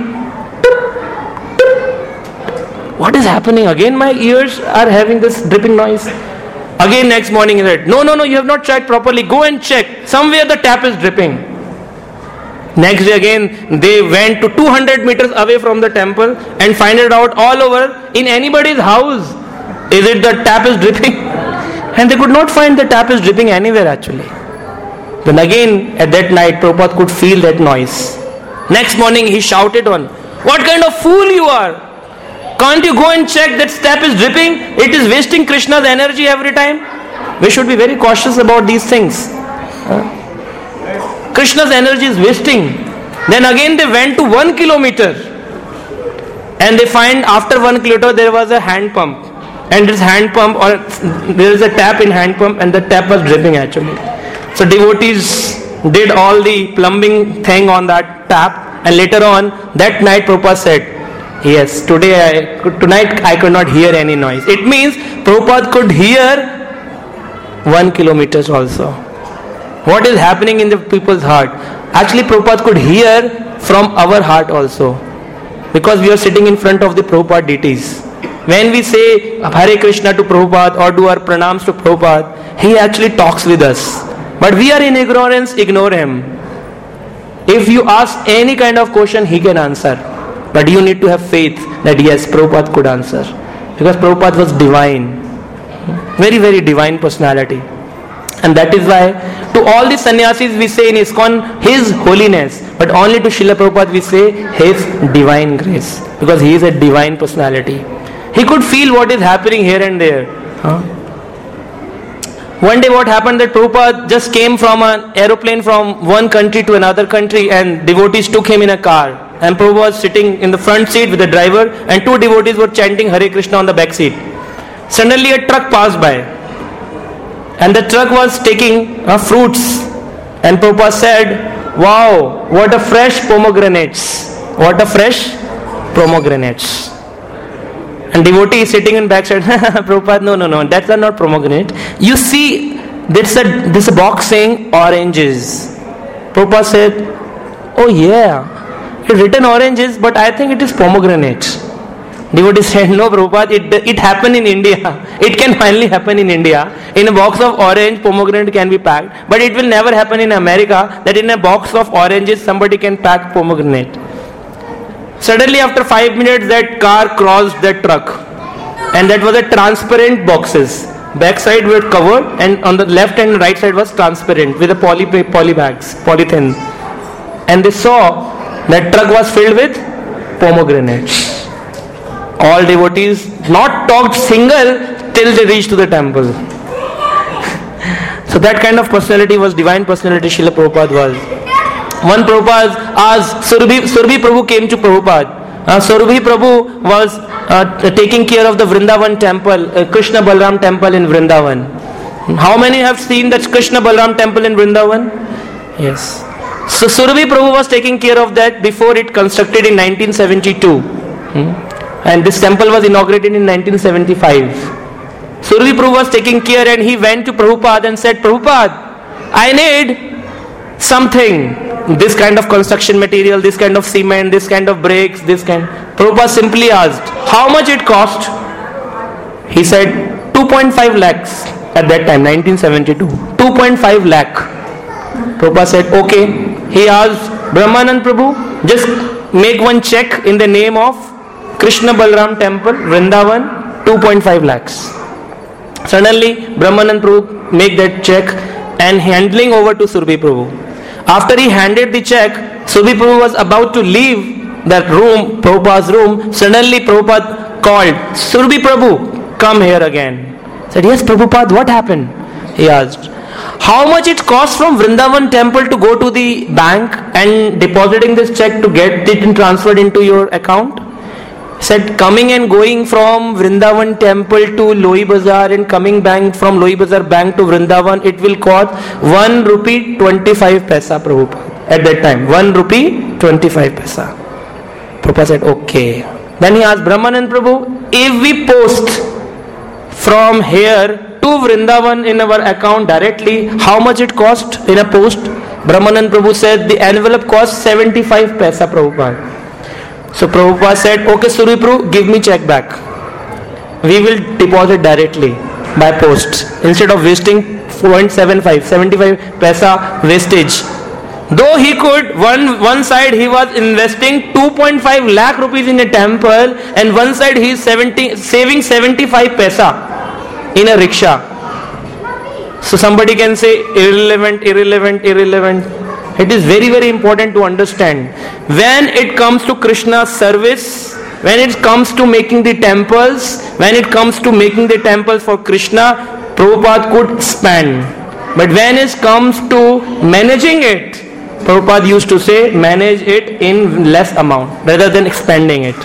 what is happening? Again my ears are having this dripping noise. Again next morning he said, no, you have not checked properly. Go and check. Somewhere the tap is dripping. Next day again they went to 200 meters away from the temple and find it out all over in anybody's house. Is it the tap is dripping? And they could not find the tap is dripping anywhere actually. Then again at that night Prabhupada could feel that noise. Next morning he shouted on, what kind of fool you are? Can't you go and check that tap is dripping? It is wasting Krishna's energy every time. We should be very cautious about these things. Krishna's energy is wasting. Then again they went to 1 kilometer and they find after 1 kilometer there was a hand pump. And this hand pump, or there is a tap in hand pump and the tap was dripping actually. So devotees did all the plumbing thing on that tap, and later on that night Prabhupada said, yes, tonight I could not hear any noise. It means Prabhupada could hear 1 kilometer also. What is happening in the people's heart? Actually Prabhupada could hear from our heart also, because we are sitting in front of the Prabhupada deities. When we say Hare Krishna to Prabhupada or do our pranams to Prabhupada, he actually talks with us. But we are in ignorance, ignore him. If you ask any kind of question, he can answer. But you need to have faith that yes, Prabhupada could answer. Because Prabhupada was divine. Very, very divine personality. And that is why to all the sannyasis we say in ISKCON, His Holiness. But only to Srila Prabhupada we say His Divine Grace. Because He is a divine personality. He could feel what is happening here and there. One day what happened that Prabhupada just came from an aeroplane from one country to another country, and devotees took him in a car. And Prabhupada was sitting in the front seat with the driver, and two devotees were chanting Hare Krishna on the back seat. Suddenly a truck passed by, and the truck was taking fruits. And Prabhupada said, wow, what a fresh pomegranates. What a fresh pomegranates. And devotee is sitting in back said, Prabhupada, no, that's not pomegranate. You see, this a box saying oranges. Prabhupada said, oh yeah, it's written oranges, but I think it is pomegranate. Devotee said, no Prabhupada, it happened in India. It can finally happen in India. In a box of orange, pomegranate can be packed. But it will never happen in America that in a box of oranges somebody can pack pomegranate. Suddenly after 5 minutes that car crossed that truck, and that was a transparent boxes. Back side were covered and on the left and right side was transparent with a poly bags, polythene. And they saw that truck was filled with pomegranates. All devotees not talked single till they reached to the temple. So that kind of personality was divine personality Srila Prabhupada was. One Prabhupada asked, Surabhi Prabhu came to Prabhupada. Surabhi Prabhu was taking care of the Vrindavan temple, Krishna Balram temple in Vrindavan. How many have seen that Krishna Balram temple in Vrindavan? Yes. So Surabhi Prabhu was taking care of that before it constructed in 1972. And this temple was inaugurated in 1975. Surabhi Prabhu was taking care, and he went to Prabhupada and said, Prabhupada, I need something. This kind of construction material, this kind of cement, this kind of bricks, this kind. Prabhupada simply asked, how much it cost? He said, 2.5 lakhs at that time, 1972. 2.5 lakh. Prabhupada said, okay. He asked Brahmanand Prabhu, just make one check in the name of Krishna Balram temple, Vrindavan, 2.5 lakhs. Suddenly, Brahmanand Prabhu make that check and handling over to Surabhi Prabhu. After he handed the check, Surabhi Prabhu was about to leave that room, Prabhupada's room. Suddenly Prabhupada called, Surabhi Prabhu, come here again. Said, yes Prabhupada, what happened? He asked, how much it costs from Vrindavan temple to go to the bank and depositing this check to get it transferred into your account? Said, coming and going from Vrindavan temple to Loi Bazaar and coming back from Loi Bazaar bank to Vrindavan, it will cost 1 rupee 25 paisa, Prabhupada. At that time, 1 rupee 25 paisa. Prabhupada said, okay. Then he asked Brahmanand Prabhu, if we post from here to Vrindavan in our account directly, how much it cost in a post? Brahmanand Prabhu said the envelope cost 75 paisa, Prabhupada. So Prabhupada said, okay Suripru, give me check back. We will deposit directly by post instead of wasting 0.75, 75 paisa wastage. Though he could, one side he was investing 2.5 lakh rupees in a temple, and one side he is saving 75 paisa in a rickshaw. So somebody can say irrelevant. It is very, very important to understand. When it comes to Krishna's service, when it comes to making the temples, when it comes to making the temples for Krishna, Prabhupada could spend. But when it comes to managing it, Prabhupada used to say, manage it in less amount rather than expanding it.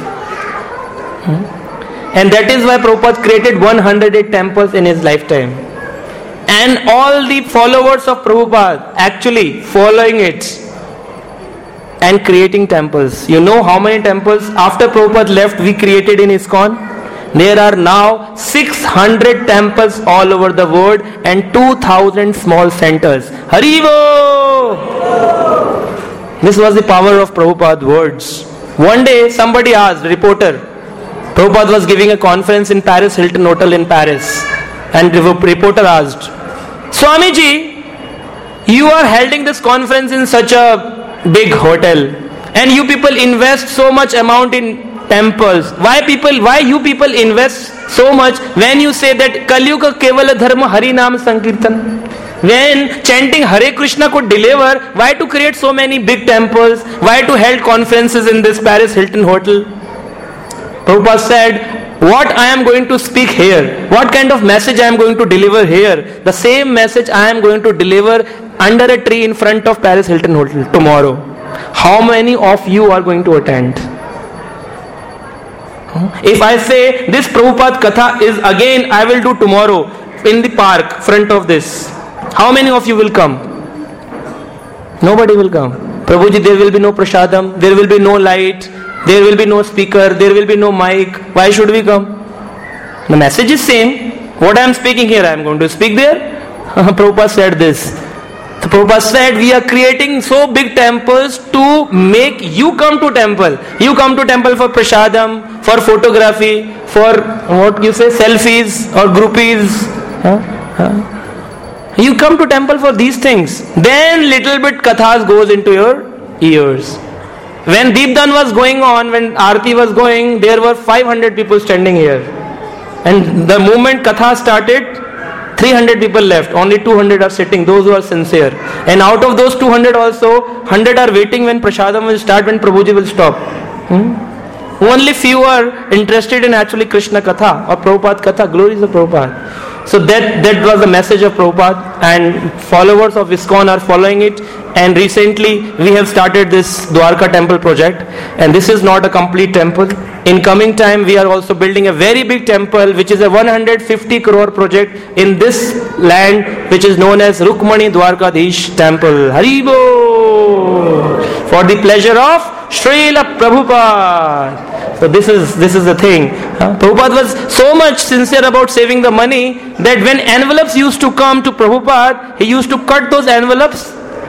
And that is why Prabhupada created 108 temples in his lifetime. And all the followers of Prabhupada actually following it and creating temples. You know how many temples after Prabhupada left we created in ISKCON? There are now 600 temples all over the world and 2,000 small centers. Haribo! This was the power of Prabhupada's words. One day somebody asked, reporter, Prabhupada was giving a conference in Paris, Hilton Hotel in Paris. And the reporter asked, Swamiji, you are holding this conference in such a big hotel and you people invest so much amount in temples. Why you people invest so much when you say that Kalyuga Kevala Dharma Hari Nam Sankirtan? When chanting Hare Krishna could deliver, why to create so many big temples? Why to hold conferences in this Paris Hilton Hotel? Prabhupada said, what I am going to speak here, what kind of message I am going to deliver here, the same message I am going to deliver under a tree in front of Paris Hilton Hotel tomorrow. How many of you are going to attend? If I say this Prabhupada Katha is again I will do tomorrow in the park front of this, how many of you will come? Nobody will come. Prabhuji, there will be no prasadam, there will be no light, there will be no speaker, there will be no mic. Why should we come? The message is same. What I am speaking here, I am going to speak there. Prabhupada said this. The Prabhupada said, we are creating so big temples to make you come to temple. You come to temple for prasadam, for photography, for what you say, selfies or groupies. You come to temple for these things. Then little bit kathas goes into your ears. When Deepdan was going on, when Aarti was going, there were 500 people standing here. And the moment Katha started, 300 people left. Only 200 are sitting, those who are sincere. And out of those 200 also, 100 are waiting when Prasadam will start, when Prabhuji will stop. Only few are interested in actually Krishna Katha or Prabhupada Katha, glories of Prabhupada. So that was the message of Prabhupada, and followers of ISKCON are following it. And recently we have started this Dwarka temple project, and this is not a complete temple. In coming time we are also building a very big temple which is a 150 crore project in this land which is known as Rukmani Dwarkadish temple. Haribo! For the pleasure of Srila Prabhupada. So this is the thing. Prabhupada was so much sincere about saving the money that when envelopes used to come to Prabhupada, he used to cut those envelopes,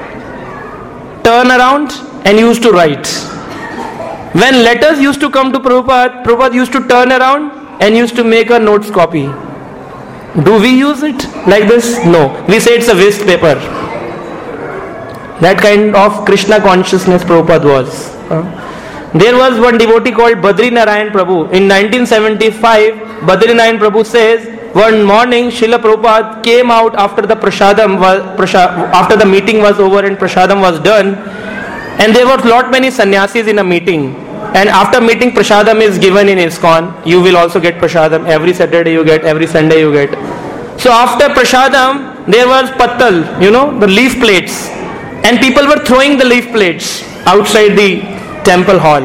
turn around and used to write. When letters used to come to Prabhupada, Prabhupada used to turn around and used to make a notes copy. Do we use it like this? No. We say it's a waste paper. That kind of Krishna consciousness Prabhupada was. There was one devotee called Badri Narayan Prabhu. In 1975, Badri Narayan Prabhu says, one morning Srila Prabhupada came out after the after the meeting was over and prasadam was done, and there were lot many sannyasis in a meeting. And after meeting, prasadam is given in ISKCON. You will also get prasadam. Every Saturday you get, every Sunday you get. So after prasadam, there was pattal, the leaf plates. And people were throwing the leaf plates outside the temple hall.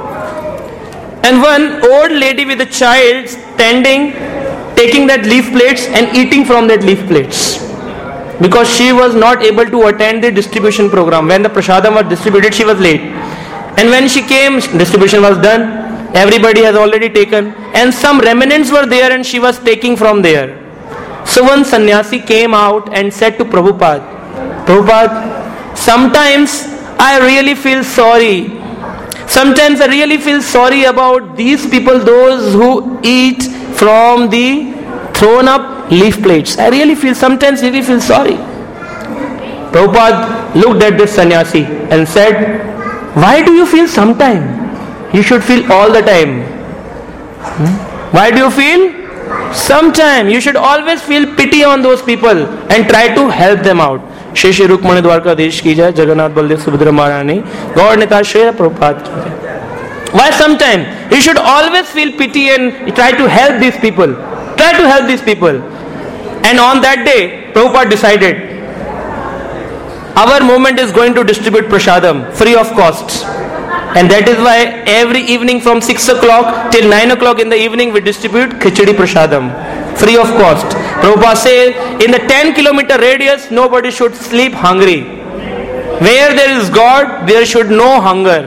And one old lady with a child standing, taking that leaf plates and eating from that leaf plates. Because she was not able to attend the distribution program. When the prasadam was distributed, she was late. And when she came, distribution was done. Everybody has already taken. And some remnants were there and she was taking from there. So one sannyasi came out and said to Prabhupada, Prabhupada, sometimes I really feel sorry. Sometimes I really feel sorry about these people, those who eat from the thrown up leaf plates. I really feel sorry. Prabhupada looked at this sannyasi and said, why do you feel sometime? You should feel all the time. Why do you feel? Sometime. You should always feel pity on those people and try to help them out. Shri Shri Rukmani Dwarkadhish ki jai, Jagannath Baldev Subhadra Maharani, Gaur Nitai Shri Prabhupada ki jai. Why sometime? You should always feel pity and try to help these people. Try to help these people. And on that day, Prabhupada decided, our movement is going to distribute prasadam free of cost. And that is why every evening from 6 o'clock till 9 o'clock in the evening we distribute khichdi prasadam free of cost. Prabhupada says, in the 10-kilometer radius, nobody should sleep hungry. Where there is God, there should no hunger.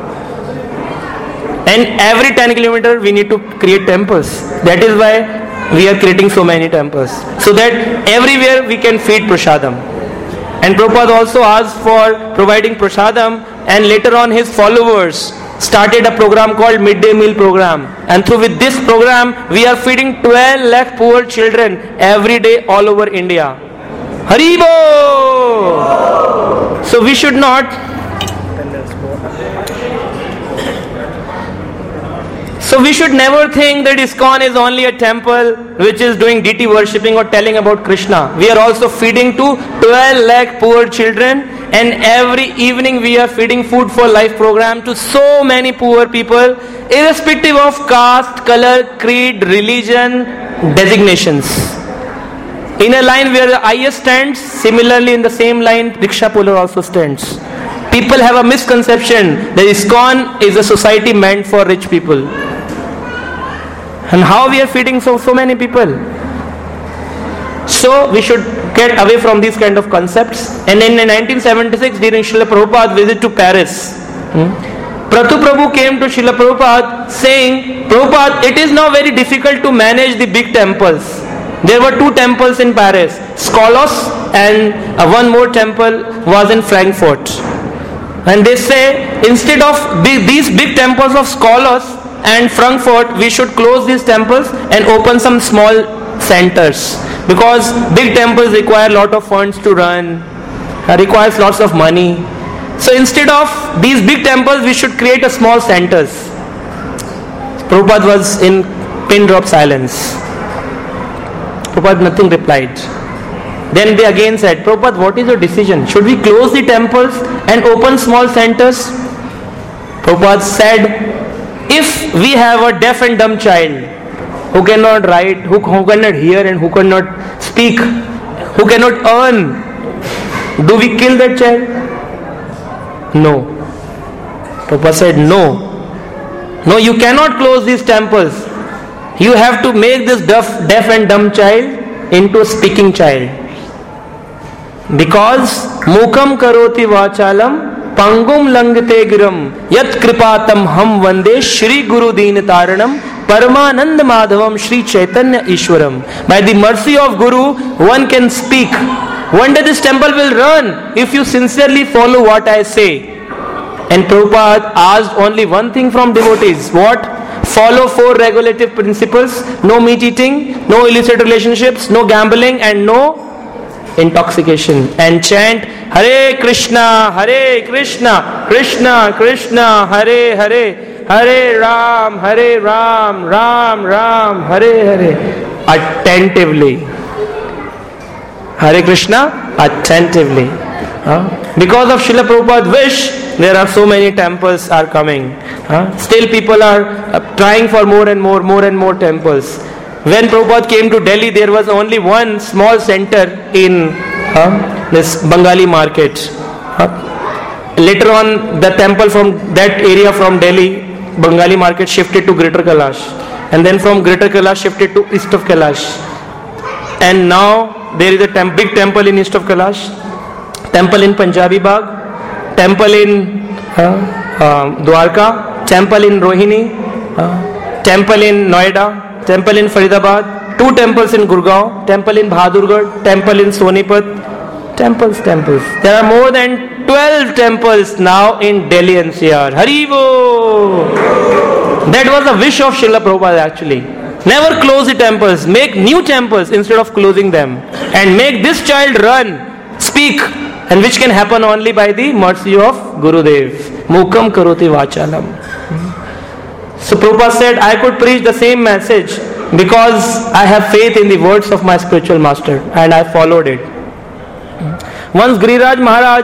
And every 10 kilometer we need to create temples. That is why we are creating so many temples. So that everywhere we can feed prasadam. And Prabhupada also asked for providing prasadam, and later on his followers started a program called Midday Meal Program. And through with this program, we are feeding 12 lakh poor children every day all over India. Haribo! So we should not... So we should never think that ISKCON is only a temple which is doing deity worshipping or telling about Krishna. We are also feeding to 12 lakh poor children, and every evening we are feeding food for life program to so many poor people, irrespective of caste, color, creed, religion, designations. In a line where the IS stands, similarly in the same line rickshaw puller also stands. People have a misconception that ISKCON is a society meant for rich people. And how we are feeding so many people? So we should get away from these kind of concepts. And in 1976, during Srila Prabhupada's visit to Paris, Prathu Prabhu came to Srila Prabhupada saying, Prabhupada, it is now very difficult to manage the big temples. There were 2 temples in Paris, Skolos, and one more temple was in Frankfurt. And they say, instead of these big temples of Skolos and Frankfurt, we should close these temples and open some small centers, because big temples require a lot of funds to run, requires lots of money. So instead of these big temples, we should create a small centers. Prabhupada was in pin drop silence. Prabhupada nothing replied. Then they again said, Prabhupada, what is your decision? Should we close the temples and open small centers? Prabhupada said, if we have a deaf and dumb child who cannot write, who cannot hear and who cannot speak, who cannot earn, do we kill that child? No. Prabhupada said, no. No, you cannot close these temples. You have to make this deaf and dumb child into a speaking child. Because mukam karoti vachalam pangum langate giram yat kripatam ham vande Shri Guru Deen Taranam Paramanand Madhavam Shri Chaitanya Ishwaram. By the mercy of Guru, one can speak. One day this temple will run if you sincerely follow what I say. And Prabhupada asked only one thing from devotees. What? Follow 4 regulative principles. No meat eating, no illicit relationships, no gambling, and no intoxication. And chant Hare Krishna, Krishna Krishna, Hare Hare, Hare Ram, Ram Ram, Hare Hare. Attentively. Hare Krishna, attentively. Because of Srila Prabhupada's wish, there are so many temples are coming. Still people are trying for more and more temples. When Prabhupada came to Delhi, there was only one small center in this Bengali market. Later on, the temple from that area from Delhi, Bengali market, shifted to Greater Kailash. And then from Greater Kailash shifted to east of Kailash. And now there is a big temple in east of Kailash, temple in Punjabi Bagh, temple in Dwarka, temple in Rohini, temple in Noida, temple in Faridabad, 2 temples in Gurgaon, temple in Bahadurgarh, temple in Sonipat. Temples. There are more than 12 temples now in Delhi NCR. Haribo! That was a wish of Srila Prabhupada actually. Never close the temples. Make new temples instead of closing them. And make this child run, speak, and which can happen only by the mercy of Gurudev. Mukam karoti vachalam. So Prabhupada said, I could preach the same message because I have faith in the words of my spiritual master and I followed it. Once Giriraj Maharaj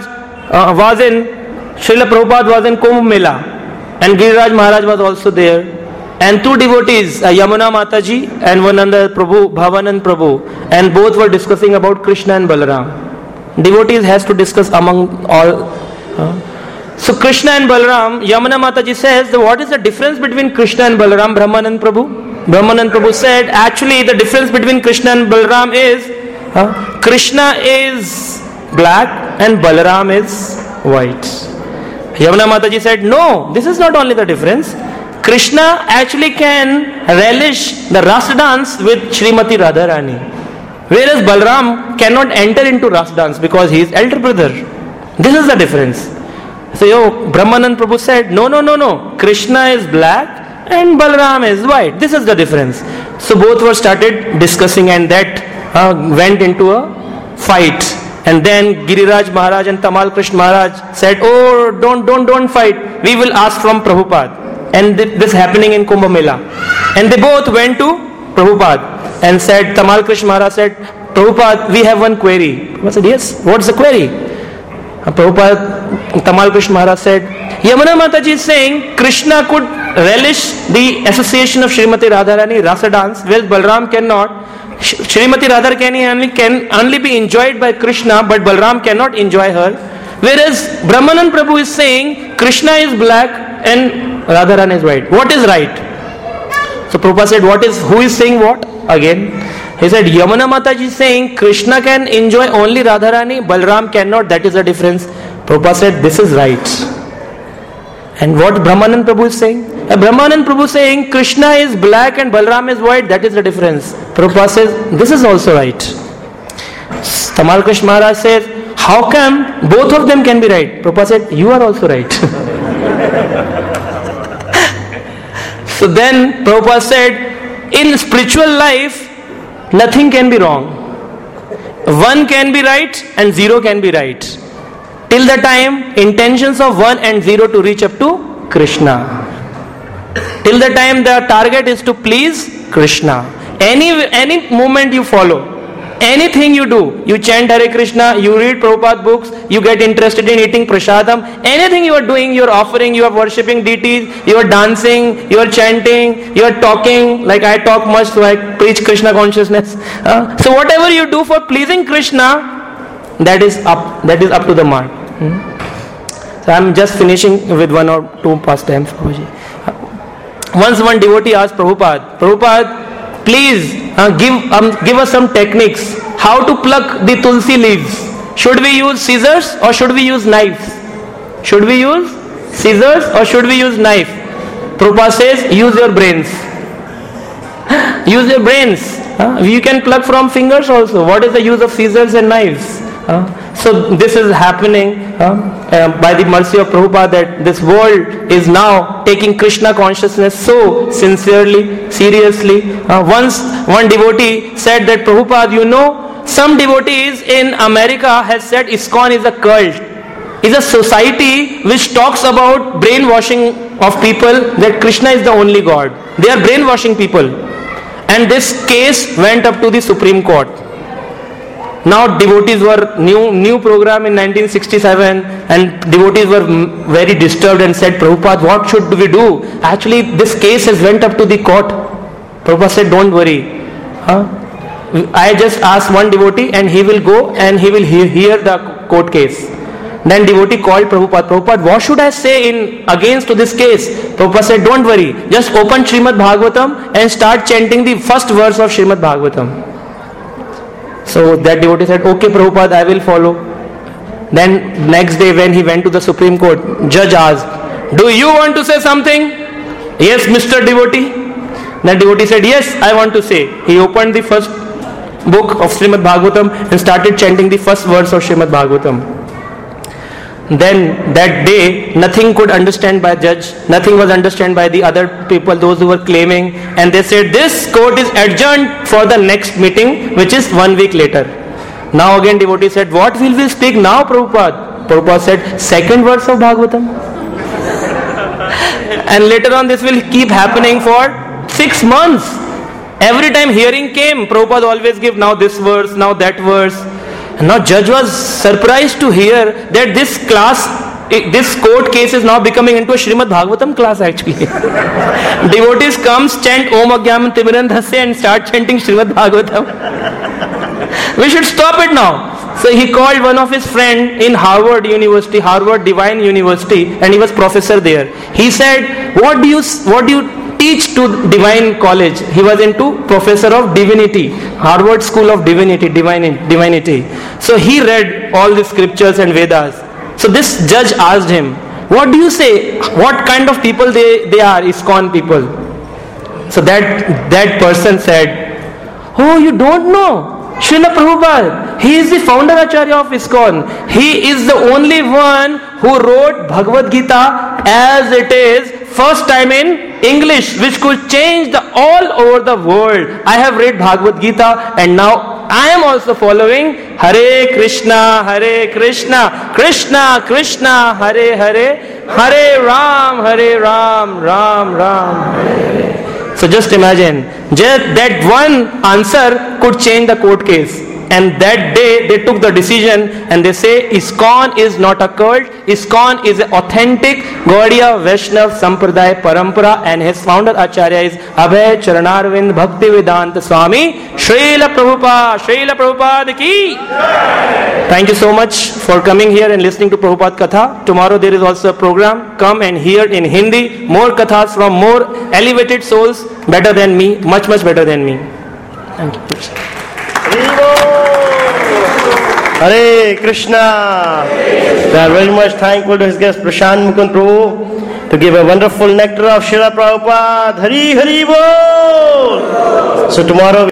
Srila Prabhupada was in Kumbh Mela and Giriraj Maharaj was also there, and 2 devotees, Yamuna Mataji and one another Prabhu, Bhavanand Prabhu, and both were discussing about Krishna and Balaram. Devotees has to discuss among all. So Krishna and Balaram, Yamuna Mataji says, what is the difference between Krishna and Balaram, Brahmanand Prabhu? Brahmanand Prabhu said, actually the difference between Krishna and Balaram is, Krishna is black and Balaram is white. Yamuna Mataji said, no, this is not only the difference. Krishna actually can relish the Ras dance with Srimati Radharani, whereas Balaram cannot enter into Ras dance because he is elder brother. This is the difference. So Brahmanand Prabhu said, no, Krishna is black and Balaram is white. This is the difference. So both were started discussing, and that went into a fight. And then Giriraj Maharaj and Tamal Krishna Maharaj said, oh, don't fight. We will ask from Prabhupada. And this happening in Kumbh Mela. And they both went to Prabhupada and said, Tamal Krishna Maharaj said, Prabhupada, we have one query. Prabhupada said, yes, what's the query? Prabhupada, Tamal Krishna Maharaj said, Yamuna Mataji is saying Krishna could relish the association of Srimati Radharani, Rasa dance, whereas Balaram cannot. Srimati Radharani can only be enjoyed by Krishna, but Balaram cannot enjoy her. Whereas Brahmanand Prabhu is saying Krishna is black and Radharani is white. What is right? So Prabhupada said, who is saying what? Again, he said, Yamuna Mataji is saying Krishna can enjoy only Radharani, Balaram cannot. That is the difference. Prabhupada said, this is right. And what Brahmanand Prabhu is saying? Brahmanand Prabhu is saying Krishna is black and Balaram is white. That is the difference. Prabhupada says, this is also right. Tamal Krishna Maharaj says, how come both of them can be right? Prabhupada said, you are also right. So then Prabhupada said, in spiritual life, nothing can be wrong. 1 can be right and 0 can be right. Till the time intentions of 1 and 0 to reach up to Krishna. Till the time the target is to please Krishna. Any movement you follow, anything you do, you chant Hare Krishna, you read Prabhupada books, you get interested in eating prasadam, anything you are doing, you are offering, you are worshipping deities, you are dancing, you are chanting, you are talking, like I talk much, so I preach Krishna consciousness. So whatever you do for pleasing Krishna, that is up to the mark. So I am just finishing with 1 or 2 pastimes. Once one devotee asked Prabhupada, please give us some techniques how to pluck the tulsi leaves. Should we use scissors or should we use knives? Should we use scissors or should we use knife? Prabhupada says, use your brains. Use your brains. You can pluck from fingers also. What is the use of scissors and knives? So this is happening by the mercy of Prabhupada, that this world is now taking Krishna consciousness so sincerely, seriously. Once one devotee said that, Prabhupada, some devotees in America has said ISKCON is a cult. It's a society which talks about brainwashing of people, that Krishna is the only God. They are brainwashing people. And this case went up to the Supreme Court. Now devotees were new program in 1967, and devotees were very disturbed and said, Prabhupada, what should we do? Actually, this case has went up to the court. Prabhupada said, don't worry. I just asked one devotee and he will go and he will hear the court case. Then devotee called Prabhupada. Prabhupada, what should I say against to this case? Prabhupada said, don't worry. Just open Srimad Bhagavatam and start chanting the first verse of Srimad Bhagavatam. So that devotee said, okay Prabhupada, I will follow. Then next day when he went to the Supreme Court, judge asked, do you want to say something? Yes, Mr. Devotee. That devotee said, yes, I want to say. He opened the first book of Srimad Bhagavatam and started chanting the first verse of Srimad Bhagavatam. Then that day, nothing could understand by judge, nothing was understood by the other people, those who were claiming, and they said, this court is adjourned for the next meeting, which is 1 week later. Now again devotee said, what will we speak now, Prabhupada? Prabhupada said, second verse of Bhagavatam. And later on this will keep happening for 6 months. Every time hearing came, Prabhupada always give now this verse, now that verse. And now judge was surprised to hear that this court case is now becoming into a Srimad Bhagavatam class actually. Devotees come, chant Om Agyaman Timirandhasya and start chanting Srimad Bhagavatam. We should stop it now. So he called one of his friend in Harvard University, Harvard Divine University, and he was professor there. He said, what do you teach to Divine College? He was into professor of divinity, Harvard School of divinity. So he read all the scriptures and Vedas. So this judge asked him, what do you say? What kind of people they are, ISKCON people? So that person said, oh, you don't know? Srila Prabhupada, he is the founder Acharya of ISKCON. He is the only one who wrote Bhagavad Gita as it is, first time in English, which could change all over the world. I have read Bhagavad Gita and now I am also following Hare Krishna, Krishna Krishna, Hare Hare, Hare Ram, Ram Ram, Hare Hare. So just imagine, that one answer could change the court case. And that day they took the decision and they say ISKCON is not a cult, ISKCON is an authentic Gaudiya Vaishnav Sampradaya Parampara, and his founder Acharya is Abhay Charanarvind Bhaktivedanta Swami Srila Prabhupada ki. Thank you so much for coming here and listening to Prabhupada Katha. Tomorrow there is also a program. Come and hear in Hindi more kathas from more elevated souls, better than me, much better than me. Thank you. Hare Krishna. We are very much thankful to his guest Prashant Mukund Prabhu to give a wonderful nectar of Srila Prabhupada. Hari Hari Bol. So tomorrow